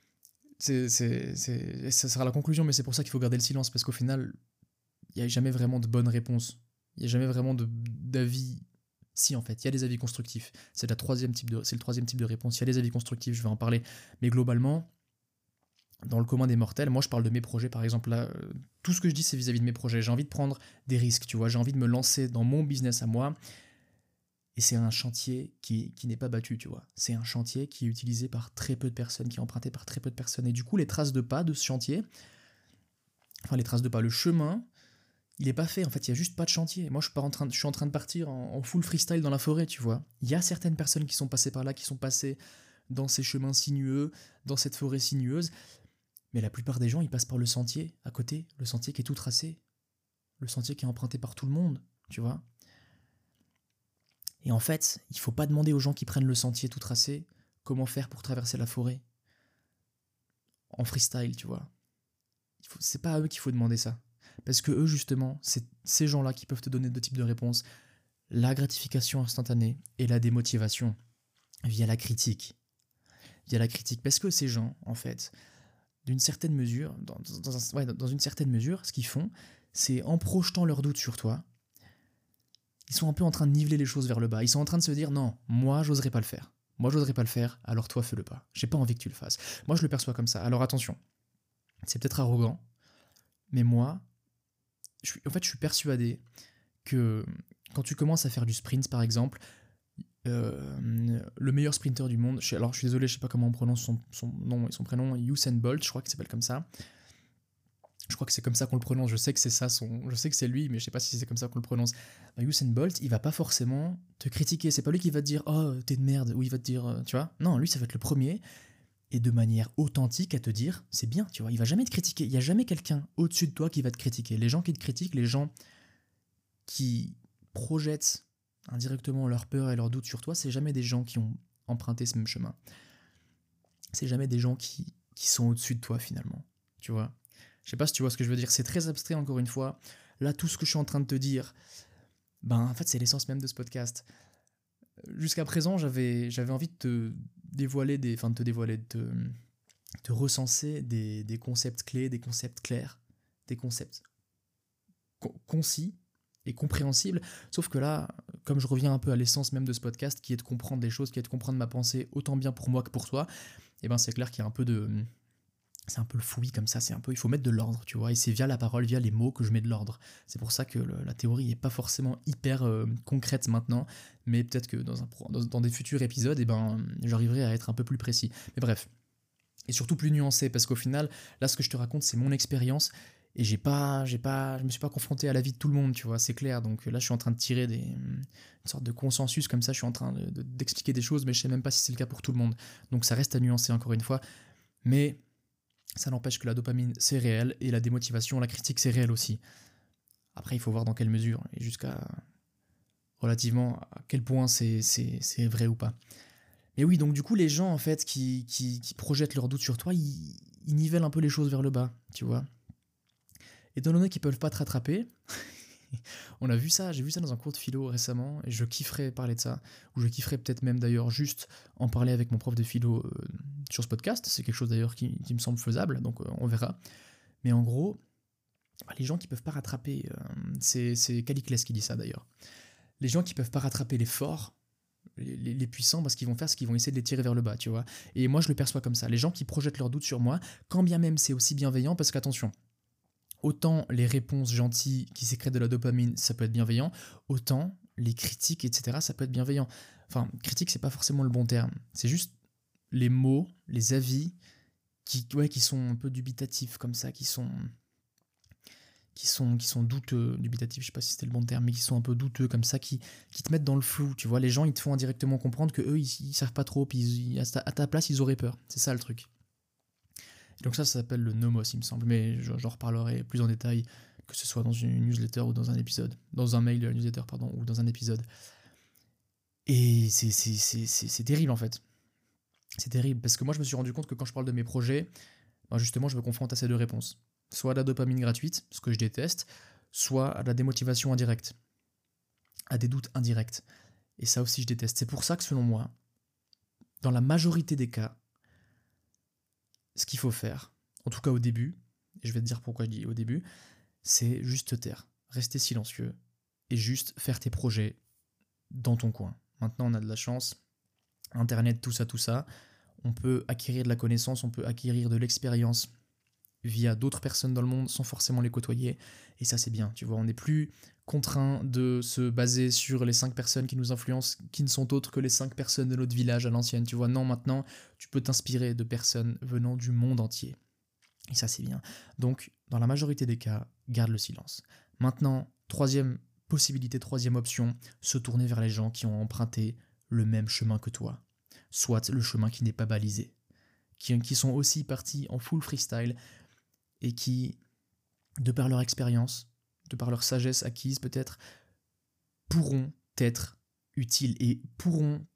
ça sera la conclusion, mais c'est pour ça qu'il faut garder le silence, parce qu'au final, il n'y a jamais vraiment de bonne réponse. Il n'y a jamais vraiment d'avis. Si, en fait, il y a des avis constructifs. C'est le troisième type de réponse. Il y a des avis constructifs, je vais en parler. Mais globalement, dans le commun des mortels, moi je parle de mes projets par exemple. Là, tout ce que je dis, c'est vis-à-vis de mes projets. J'ai envie de prendre des risques, tu vois. J'ai envie de me lancer dans mon business à moi. Et c'est un chantier qui n'est pas battu, tu vois. C'est un chantier qui est utilisé par très peu de personnes, qui est emprunté par très peu de personnes. Et du coup, les traces de pas de ce chantier, enfin les traces de pas, le chemin, il est pas fait. En fait, il y a juste pas de chantier. Moi, je suis en train de partir en full freestyle dans la forêt, tu vois. Il y a certaines personnes qui sont passées par là, qui sont passées dans ces chemins sinueux, dans cette forêt sinueuse. Mais la plupart des gens, ils passent par le sentier à côté, le sentier qui est tout tracé, le sentier qui est emprunté par tout le monde, tu vois. Et en fait, il faut pas demander aux gens qui prennent le sentier tout tracé comment faire pour traverser la forêt en freestyle, tu vois. C'est pas à eux qu'il faut demander ça. Parce que eux, justement, c'est ces gens-là qui peuvent te donner deux types de réponses. La gratification instantanée et la démotivation via la critique. Via la critique. Parce que ces gens, en fait, d'une certaine mesure, dans une certaine mesure, ce qu'ils font, c'est en projetant leurs doutes sur toi, ils sont un peu en train de niveler les choses vers le bas. Ils sont en train de se dire non, moi j'oserais pas le faire. Moi j'oserais pas le faire, alors toi fais-le pas. J'ai pas envie que tu le fasses. Moi je le perçois comme ça. Alors attention, c'est peut-être arrogant, mais moi, je suis persuadé que quand tu commences à faire du sprint par exemple, le meilleur sprinter du monde, alors je suis désolé, je sais pas comment on prononce son nom et son prénom, Usain Bolt, je crois qu'il s'appelle comme ça. Je crois que c'est comme ça qu'on le prononce, je sais que c'est ça je sais que c'est lui, mais je sais pas si c'est comme ça qu'on le prononce. Usain Bolt, il va pas forcément te critiquer, c'est pas lui qui va te dire oh t'es de merde, ou il va te dire tu vois, non, lui ça va être le premier, et de manière authentique à te dire c'est bien, tu vois, il va jamais te critiquer, il y a jamais quelqu'un au-dessus de toi qui va te critiquer. Les gens qui te critiquent, les gens qui projettent indirectement leur peur et leurs doutes sur toi, c'est jamais des gens qui ont emprunté ce même chemin. C'est jamais des gens qui sont au-dessus de toi finalement, tu vois. Je sais pas si tu vois ce que je veux dire, c'est très abstrait encore une fois. Là, tout ce que je suis en train de te dire, en fait, c'est l'essence même de ce podcast. Jusqu'à présent, j'avais envie de te dévoiler de te recenser des concepts clés, des concepts clairs, des concepts concis et compréhensibles. Sauf que là, comme je reviens un peu à l'essence même de ce podcast, qui est de comprendre des choses, qui est de comprendre ma pensée autant bien pour moi que pour toi, c'est clair qu'il y a un peu de... C'est un peu le fouillis comme ça, il faut mettre de l'ordre, tu vois, et c'est via la parole, via les mots que je mets de l'ordre. C'est pour ça que la théorie n'est pas forcément hyper concrète maintenant, mais peut-être que dans des futurs épisodes, j'arriverai à être un peu plus précis. Mais bref, et surtout plus nuancé, parce qu'au final, là, ce que je te raconte, c'est mon expérience, et je me suis pas confronté à la vie de tout le monde, tu vois, c'est clair. Donc là, je suis en train de tirer une sorte de consensus comme ça, je suis en train d'expliquer des choses, mais je sais même pas si c'est le cas pour tout le monde. Donc ça reste à nuancer encore une fois, mais ça n'empêche que la dopamine, c'est réel, et la démotivation, la critique, c'est réel aussi. Après, il faut voir dans quelle mesure, et jusqu'à relativement à quel point c'est vrai ou pas. Mais oui, donc du coup, les gens, en fait, qui projettent leurs doutes sur toi, ils nivellent un peu les choses vers le bas, tu vois. Étant donné qu'ils peuvent pas te rattraper, j'ai vu ça dans un cours de philo récemment, et je kifferais parler de ça, ou je kifferais peut-être même d'ailleurs juste en parler avec mon prof de philo sur ce podcast, c'est quelque chose d'ailleurs qui me semble faisable, donc on verra. Mais en gros, les gens qui peuvent pas rattraper, c'est Caliclès qui dit ça d'ailleurs, les gens qui peuvent pas rattraper les forts, les puissants, ce qu'ils vont faire, c'est qu'ils vont essayer de les tirer vers le bas, tu vois. Et moi je le perçois comme ça, les gens qui projettent leurs doutes sur moi, quand bien même c'est aussi bienveillant, parce qu'attention, autant les réponses gentilles qui sécrètent de la dopamine, ça peut être bienveillant, autant les critiques, etc., ça peut être bienveillant. Enfin, critique, c'est pas forcément le bon terme. C'est juste les mots, les avis qui sont un peu dubitatifs comme ça, qui sont douteux, dubitatifs, je sais pas si c'était le bon terme, mais qui sont un peu douteux comme ça, qui te mettent dans le flou, tu vois. Les gens, ils te font indirectement comprendre que eux, ils savent pas trop, puis à ta place, ils auraient peur. C'est ça le truc. Et donc ça s'appelle le nomos, il me semble, mais j'en reparlerai plus en détail, que ce soit dans une newsletter ou dans un épisode, dans un mail de la newsletter, pardon, ou dans un épisode. Et c'est terrible en fait. C'est terrible parce que moi je me suis rendu compte que quand je parle de mes projets, ben justement je me confronte à ces deux réponses. Soit à la dopamine gratuite, ce que je déteste, soit à la démotivation indirecte, à des doutes indirects. Et ça aussi je déteste. C'est pour ça que selon moi, dans la majorité des cas, ce qu'il faut faire, en tout cas au début, et je vais te dire pourquoi je dis au début, c'est juste te taire, rester silencieux et juste faire tes projets dans ton coin. Maintenant on a de la chance, Internet, tout ça, on peut acquérir de la connaissance, on peut acquérir de l'expérience via d'autres personnes dans le monde sans forcément les côtoyer. Et ça, c'est bien, tu vois. On n'est plus contraint de se baser sur les 5 personnes qui nous influencent, qui ne sont autres que les 5 personnes de notre village à l'ancienne, tu vois. Non, maintenant, tu peux t'inspirer de personnes venant du monde entier. Et ça, c'est bien. Donc, dans la majorité des cas, garde le silence. Maintenant, troisième possibilité, troisième option, se tourner vers les gens qui ont emprunté le même chemin que toi. Soit le chemin qui n'est pas balisé. Qui sont aussi partis en full freestyle et qui, de par leur expérience, de par leur sagesse acquise peut-être, pourront t'être utiles et pourront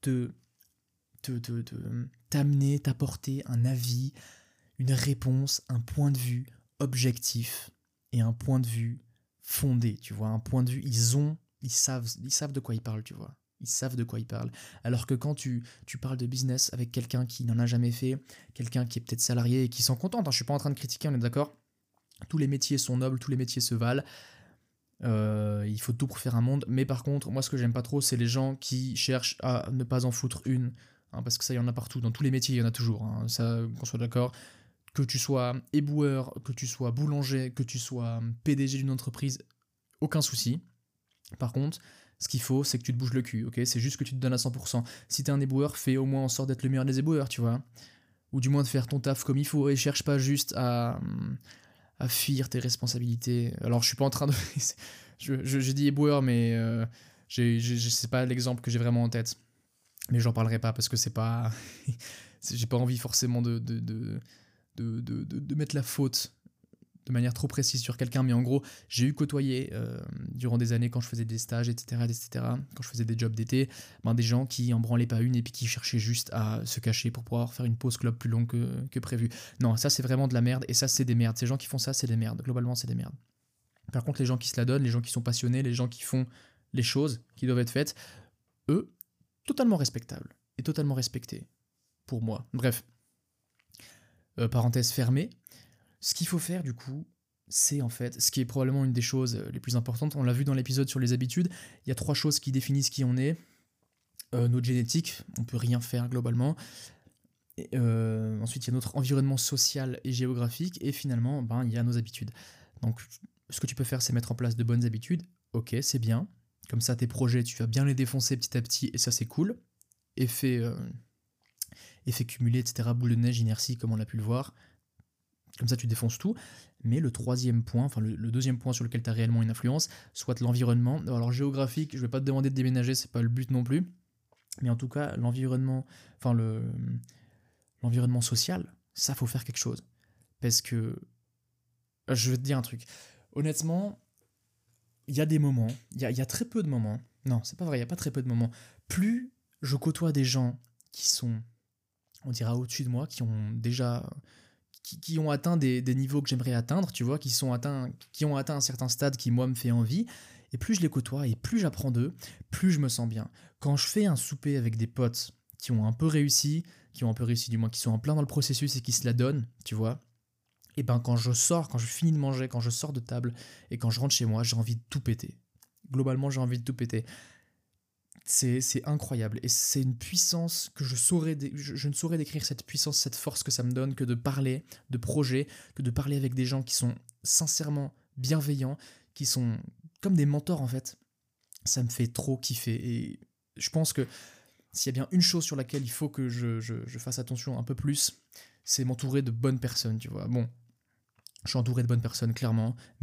t'amener, t'apporter un avis, une réponse, un point de vue objectif et un point de vue fondé, tu vois, un point de vue, ils savent de quoi ils parlent, tu vois. Ils savent de quoi ils parlent. Alors que quand tu parles de business avec quelqu'un qui n'en a jamais fait, quelqu'un qui est peut-être salarié et qui s'en contente, hein, je suis pas en train de critiquer, on est d'accord. Tous les métiers sont nobles, tous les métiers se valent. Il faut tout pour faire un monde. Mais par contre, moi, ce que j'aime pas trop, c'est les gens qui cherchent à ne pas en foutre une. Hein, parce que ça, il y en a partout. Dans tous les métiers, il y en a toujours. Hein, ça, qu'on soit d'accord. Que tu sois éboueur, que tu sois boulanger, que tu sois PDG d'une entreprise, aucun souci. Par contre, ce qu'il faut, c'est que tu te bouges le cul, ok. C'est juste que tu te donnes à 100%. Si t'es un éboueur, fais au moins en sorte d'être le meilleur des éboueurs, tu vois. Ou du moins de faire ton taf comme il faut. Et cherche pas juste à fuir tes responsabilités. Alors, je suis pas en train de. J'ai dit éboueur, mais c'est pas l'exemple que j'ai vraiment en tête. Mais j'en parlerai pas parce que c'est pas. J'ai pas envie forcément de mettre la faute de manière trop précise sur quelqu'un, mais en gros, j'ai eu côtoyé durant des années quand je faisais des stages, etc., quand je faisais des jobs d'été, des gens qui en branlaient pas une et puis qui cherchaient juste à se cacher pour pouvoir faire une pause club plus longue que prévu. Non, ça c'est vraiment de la merde et ça c'est des merdes. Ces gens qui font ça, c'est des merdes. Globalement, c'est des merdes. Par contre, les gens qui se la donnent, les gens qui sont passionnés, les gens qui font les choses qui doivent être faites, eux, totalement respectables et totalement respectés pour moi. Bref, parenthèse fermée. Ce qu'il faut faire du coup, c'est en fait, ce qui est probablement une des choses les plus importantes, on l'a vu dans l'épisode sur les habitudes, il y a 3 choses qui définissent qui on est. Notre génétique, on peut rien faire globalement. Ensuite, il y a notre environnement social et géographique, et finalement, il y a nos habitudes. Donc, ce que tu peux faire, c'est mettre en place de bonnes habitudes. Ok, c'est bien. Comme ça, tes projets, tu vas bien les défoncer petit à petit, et ça, c'est cool. Effet cumulé, etc. Boule de neige, inertie, comme on l'a pu le voir. Comme ça, tu défonces tout. Mais le troisième point, enfin le deuxième point sur lequel tu as réellement une influence, soit l'environnement. Alors géographique, je vais pas te demander de déménager, c'est pas le but non plus. Mais en tout cas, l'environnement, enfin l'environnement social, ça faut faire quelque chose. Parce que je vais te dire un truc. Honnêtement, il y a des moments, il y a très peu de moments. Non, c'est pas vrai, il y a pas très peu de moments. Plus je côtoie des gens qui sont, on dira au-dessus de moi, qui ont déjà qui ont atteint des niveaux que j'aimerais atteindre, tu vois, qui ont atteint un certain stade qui, moi, me fait envie. Et plus je les côtoie et plus j'apprends d'eux, plus je me sens bien. Quand je fais un souper avec des potes qui ont un peu réussi, du moins, qui sont en plein dans le processus et qui se la donnent, tu vois, et quand je sors, quand je finis de manger, quand je sors de table et quand je rentre chez moi, j'ai envie de tout péter. Globalement, j'ai envie de tout péter. C'est incroyable et c'est une puissance que je ne saurais décrire, cette puissance, cette force que ça me donne que de parler de projets, que de parler avec des gens qui sont sincèrement bienveillants, qui sont comme des mentors en fait. Ça me fait trop kiffer et je pense que s'il y a bien une chose sur laquelle il faut que je fasse attention un peu plus, c'est m'entourer de bonnes personnes, tu vois. Bon, je suis entouré de bonnes personnes clairement, mais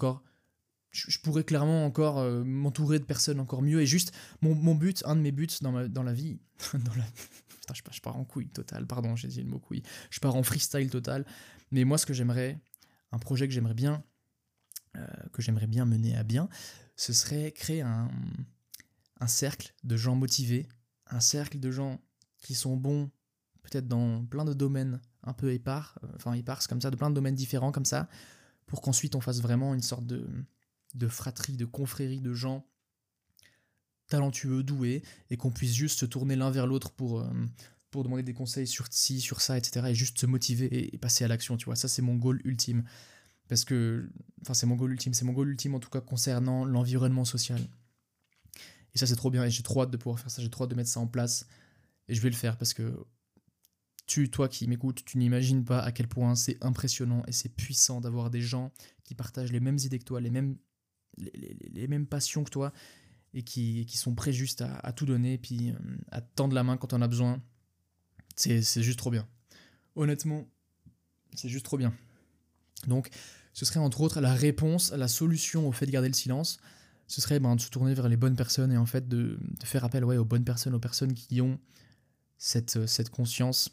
je pourrais clairement encore m'entourer de personnes encore mieux. Et juste, mon but, un de mes buts dans la vie, putain, je pars en couille totale, pardon, j'ai dit le mot couille. Je pars en freestyle total. Mais moi, ce que j'aimerais, un projet que j'aimerais bien mener à bien, ce serait créer un cercle de gens motivés, un cercle de gens qui sont bons, peut-être dans plein de domaines un peu épars comme ça, de plein de domaines différents comme ça, pour qu'ensuite on fasse vraiment une sorte de fratrie, de confrérie de gens talentueux, doués, et qu'on puisse juste se tourner l'un vers l'autre pour demander des conseils sur ci, sur ça, etc. et juste se motiver et passer à l'action, tu vois. Ça, c'est mon goal ultime. Parce que, enfin, c'est mon goal ultime en tout cas concernant l'environnement social. Et ça, c'est trop bien, et j'ai trop hâte de pouvoir faire ça, j'ai trop hâte de mettre ça en place, et je vais le faire parce que toi qui m'écoutes, tu n'imagines pas à quel point c'est impressionnant et c'est puissant d'avoir des gens qui partagent les mêmes idées que toi, les mêmes passions que toi, et qui sont prêts juste à tout donner, et puis à te tendre la main quand on a besoin. C'est juste trop bien. Honnêtement, c'est juste trop bien. Donc, ce serait entre autres la réponse, la solution au fait de garder le silence. Ce serait de se tourner vers les bonnes personnes et en fait de faire appel aux bonnes personnes, aux personnes qui ont cette conscience,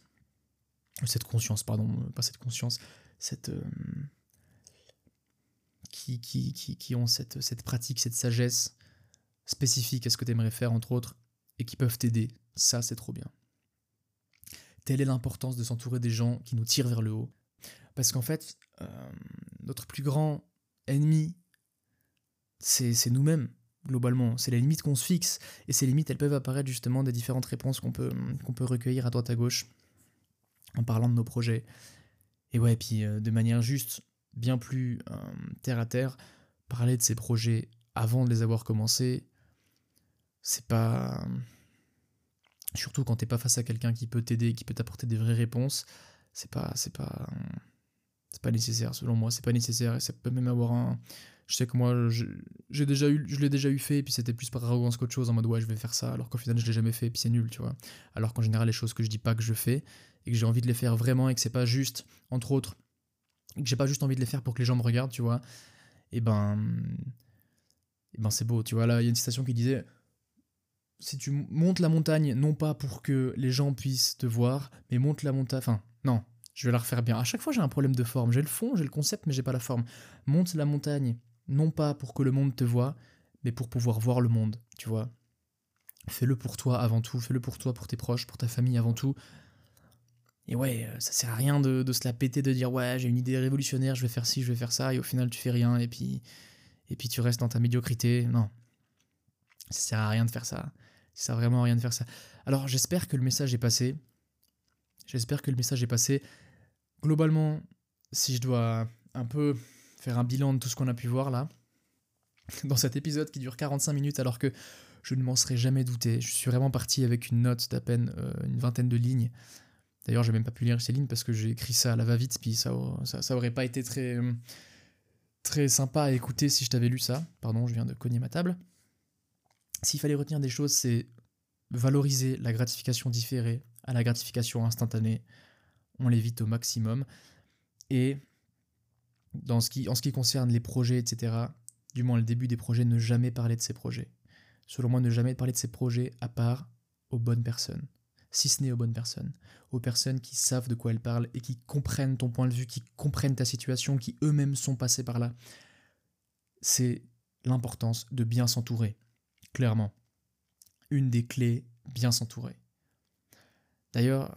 qui ont cette pratique, cette sagesse spécifique à ce que tu aimerais faire entre autres et qui peuvent t'aider. Ça, c'est trop bien. Telle est l'importance de s'entourer des gens qui nous tirent vers le haut. Parce qu'en fait, notre plus grand ennemi, c'est nous-mêmes, globalement. C'est les limites qu'on se fixe. Et ces limites, elles peuvent apparaître justement des différentes réponses qu'on peut recueillir à droite à gauche en parlant de nos projets. Et ouais, puis de manière juste, bien plus terre à terre, parler de ces projets avant de les avoir commencés, c'est pas... Surtout quand t'es pas face à quelqu'un qui peut t'aider, qui peut t'apporter des vraies réponses, c'est pas nécessaire, selon moi, c'est pas nécessaire, et ça peut même avoir un... Je sais que moi, je l'ai déjà eu fait, et puis c'était plus par arrogance qu'autre chose, en mode ouais, je vais faire ça, alors qu'au final, je l'ai jamais fait, et puis c'est nul, tu vois. Alors qu'en général, les choses que je dis pas que je fais, et que j'ai envie de les faire vraiment, et que c'est pas juste, entre autres, et que j'ai pas juste envie de les faire pour que les gens me regardent, tu vois, et ben c'est beau, tu vois. Là, il y a une citation qui disait: si tu montes la montagne, non pas pour que les gens puissent te voir, mais monte la montagne... Enfin, non, je vais la refaire bien. À chaque fois, j'ai un problème de forme. J'ai le fond, j'ai le concept, mais j'ai pas la forme. Monte la montagne, non pas pour que le monde te voie, mais pour pouvoir voir le monde, tu vois. Fais-le pour toi avant tout, fais-le pour toi, pour tes proches, pour ta famille avant tout. Et ouais, ça sert à rien de se la péter, de dire ouais, j'ai une idée révolutionnaire, je vais faire ci, je vais faire ça, et au final, tu fais rien, et puis tu restes dans ta médiocrité. Non, ça sert à rien de faire ça. Ça sert vraiment à rien de faire ça. Alors, j'espère que le message est passé. Globalement, si je dois un peu faire un bilan de tout ce qu'on a pu voir là, dans cet épisode qui dure 45 minutes alors que je ne m'en serais jamais douté, je suis vraiment parti avec une note d'à peine une vingtaine de lignes. D'ailleurs, j'ai même pas pu lire ces lignes parce que j'ai écrit ça à la va-vite, puis ça aurait pas été très, très sympa à écouter si je t'avais lu ça. Pardon, je viens de cogner ma table. S'il fallait retenir des choses, c'est valoriser la gratification différée à la gratification instantanée. On l'évite au maximum. Et en ce qui concerne les projets, etc., du moins le début des projets, ne jamais parler de ces projets. Selon moi, ne jamais parler de ces projets à part aux bonnes personnes. Si ce n'est aux bonnes personnes. Aux personnes qui savent de quoi elles parlent et qui comprennent ton point de vue, qui comprennent ta situation, qui eux-mêmes sont passés par là. C'est l'importance de bien s'entourer. Clairement. Une des clés, bien s'entourer. D'ailleurs,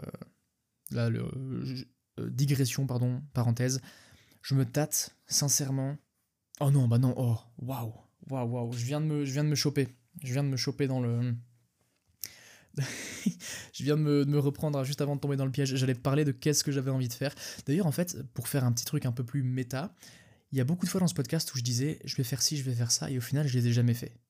digression, parenthèse, je me tâte sincèrement. Oh non, bah non, oh, waouh, je viens de me choper. Je viens de me choper dans le... je viens de me reprendre juste avant de tomber dans le piège. J'allais te parler de qu'est-ce que j'avais envie de faire. D'ailleurs, en fait, pour faire un petit truc un peu plus méta, il y a beaucoup de fois dans ce podcast où je disais je vais faire ci, je vais faire ça, et au final, je les ai jamais fait.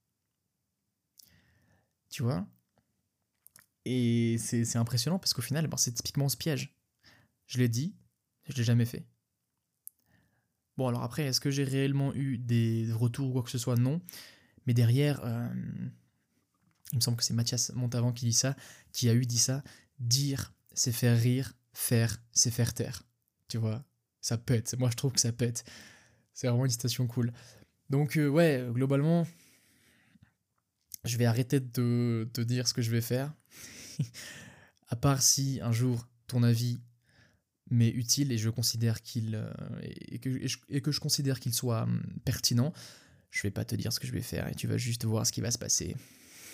Tu vois ? Et c'est impressionnant parce qu'au final, c'est typiquement ce piège. Je l'ai dit, je l'ai jamais fait. Bon, alors après, est-ce que j'ai réellement eu des retours ou quoi que ce soit ? Non. Mais derrière, il me semble que c'est Mathias Montavant qui dit ça. Dire, c'est faire rire. Faire, c'est faire taire. Tu vois ? Ça pète. Moi, je trouve que ça pète. C'est vraiment une citation cool. Donc, ouais, globalement, je vais arrêter de te dire ce que je vais faire. À part si, un jour, ton avis m'est utile et je considère et que je considère qu'il soit pertinent, je vais pas te dire ce que je vais faire et tu vas juste voir ce qui va se passer.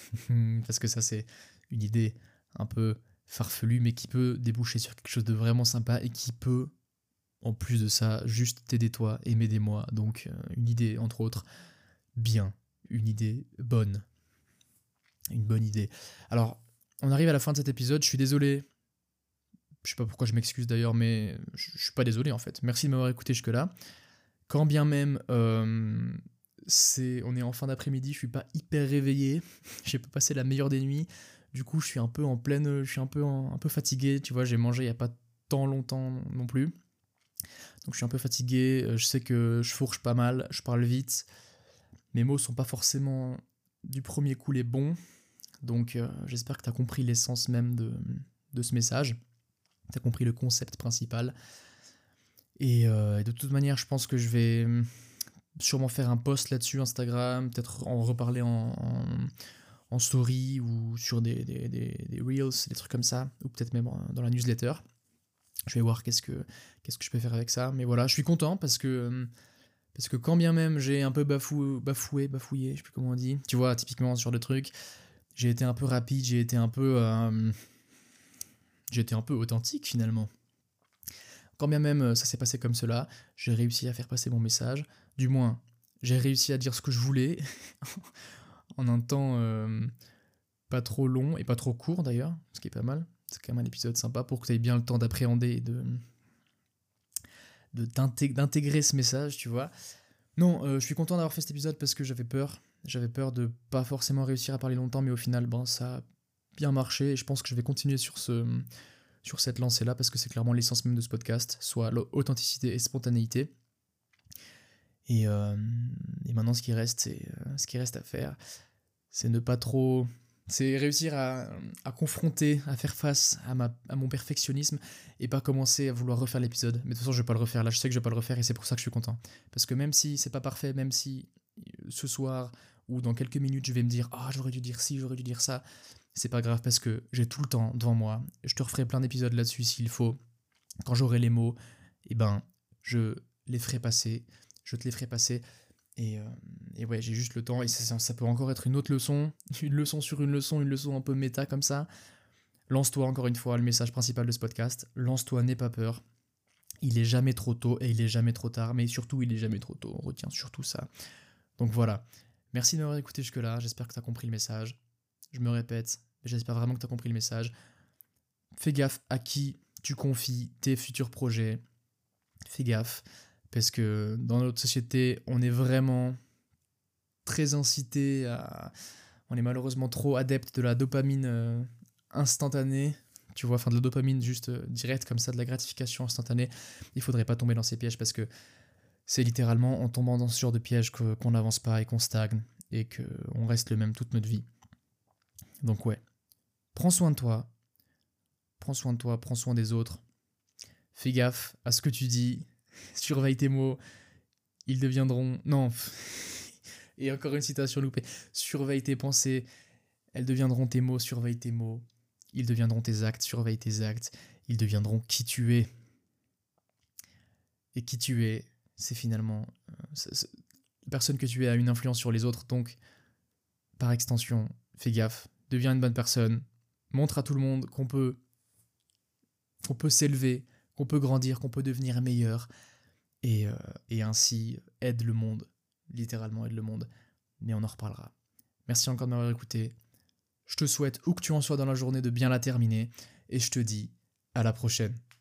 Parce que ça, c'est une idée un peu farfelue, mais qui peut déboucher sur quelque chose de vraiment sympa et qui peut, en plus de ça, juste t'aider toi et m'aider moi. Donc, une idée, entre autres, bien. Une idée bonne. Une bonne idée. Alors, on arrive à la fin de cet épisode. Je suis désolé. Je sais pas pourquoi je m'excuse d'ailleurs, mais je suis pas désolé en fait. Merci de m'avoir écouté jusque-là. Quand bien même on est en fin d'après-midi, je suis pas hyper réveillé. J'ai pas passé la meilleure des nuits. Du coup, je suis un peu en pleine, je suis un peu fatigué. Tu vois, j'ai mangé il y a pas tant longtemps non plus. Donc je suis un peu fatigué. Je sais que je fourche pas mal, je parle vite. Mes mots sont pas forcément du premier coup les bons. Donc j'espère que tu as compris l'essence même de ce message. Tu as compris le concept principal. Et de toute manière, je pense que je vais sûrement faire un post là-dessus, Instagram, peut-être en reparler en story ou sur des reels, des trucs comme ça, ou peut-être même dans la newsletter. Je vais voir qu'est-ce que je peux faire avec ça. Mais voilà, je suis content parce que quand bien même j'ai un peu bafouillé, je sais plus comment on dit, tu vois, typiquement sur le truc, j'ai été un peu rapide, j'ai été un peu authentique finalement. Quand bien même ça s'est passé comme cela, j'ai réussi à faire passer mon message. Du moins, j'ai réussi à dire ce que je voulais en un temps pas trop long et pas trop court d'ailleurs, ce qui est pas mal. C'est quand même un épisode sympa pour que tu aies bien le temps d'appréhender et d'intégrer ce message, tu vois. Non, je suis content d'avoir fait cet épisode parce que j'avais peur. J'avais peur de pas forcément réussir à parler longtemps, mais au final, ça a bien marché et je pense que je vais continuer sur cette lancée-là parce que c'est clairement l'essence même de ce podcast, soit l'authenticité et spontanéité. Et maintenant, ce qui reste à faire, c'est ne pas trop... C'est réussir à confronter, à faire face à mon perfectionnisme et pas commencer à vouloir refaire l'épisode. Mais de toute façon, je vais pas le refaire. Là, je sais que je vais pas le refaire et c'est pour ça que je suis content. Parce que même si c'est pas parfait, même si ce soir ou dans quelques minutes, je vais me dire « Ah, j'aurais dû dire ci, j'aurais dû dire ça », c'est pas grave parce que j'ai tout le temps devant moi. Je te referai plein d'épisodes là-dessus s'il faut. Quand j'aurai les mots, je les ferai passer. Je te les ferai passer. Et ouais, j'ai juste le temps. Et ça peut encore être une autre leçon. Une leçon sur une leçon un peu méta comme ça. Lance-toi encore une fois, le message principal de ce podcast. Lance-toi, n'aie pas peur. Il est jamais trop tôt et il est jamais trop tard. Mais surtout, il est jamais trop tôt. On retient surtout ça. Donc voilà. Merci de m'avoir écouté jusque-là. J'espère que tu as compris le message. Je me répète, mais j'espère vraiment que tu as compris le message. Fais gaffe à qui tu confies tes futurs projets. Fais gaffe. Parce que dans notre société, on est vraiment très incité à... On est malheureusement trop adepte de la dopamine instantanée. Tu vois, de la dopamine juste directe comme ça, de la gratification instantanée. Il faudrait pas tomber dans ces pièges parce que c'est littéralement en tombant dans ce genre de piège qu'on n'avance pas et qu'on stagne et qu'on reste le même toute notre vie. Donc ouais, prends soin de toi. Prends soin des autres. Fais gaffe à ce que tu dis. Surveille tes mots. Ils deviendront... Non. Et encore une citation loupée. Surveille tes pensées. Elles deviendront tes mots. Surveille tes mots. Ils deviendront tes actes. Surveille tes actes. Ils deviendront qui tu es. Et qui tu es, c'est finalement... la personne que tu es a une influence sur les autres. Donc, par extension, fais gaffe. Deviens une bonne personne. Montre à tout le monde qu'on peut s'élever, qu'on peut grandir, qu'on peut devenir meilleur. Et ainsi aide le monde. Littéralement aide le monde. Mais on en reparlera. Merci encore de m'avoir écouté. Je te souhaite, où que tu en sois dans la journée, de bien la terminer. Et je te dis à la prochaine.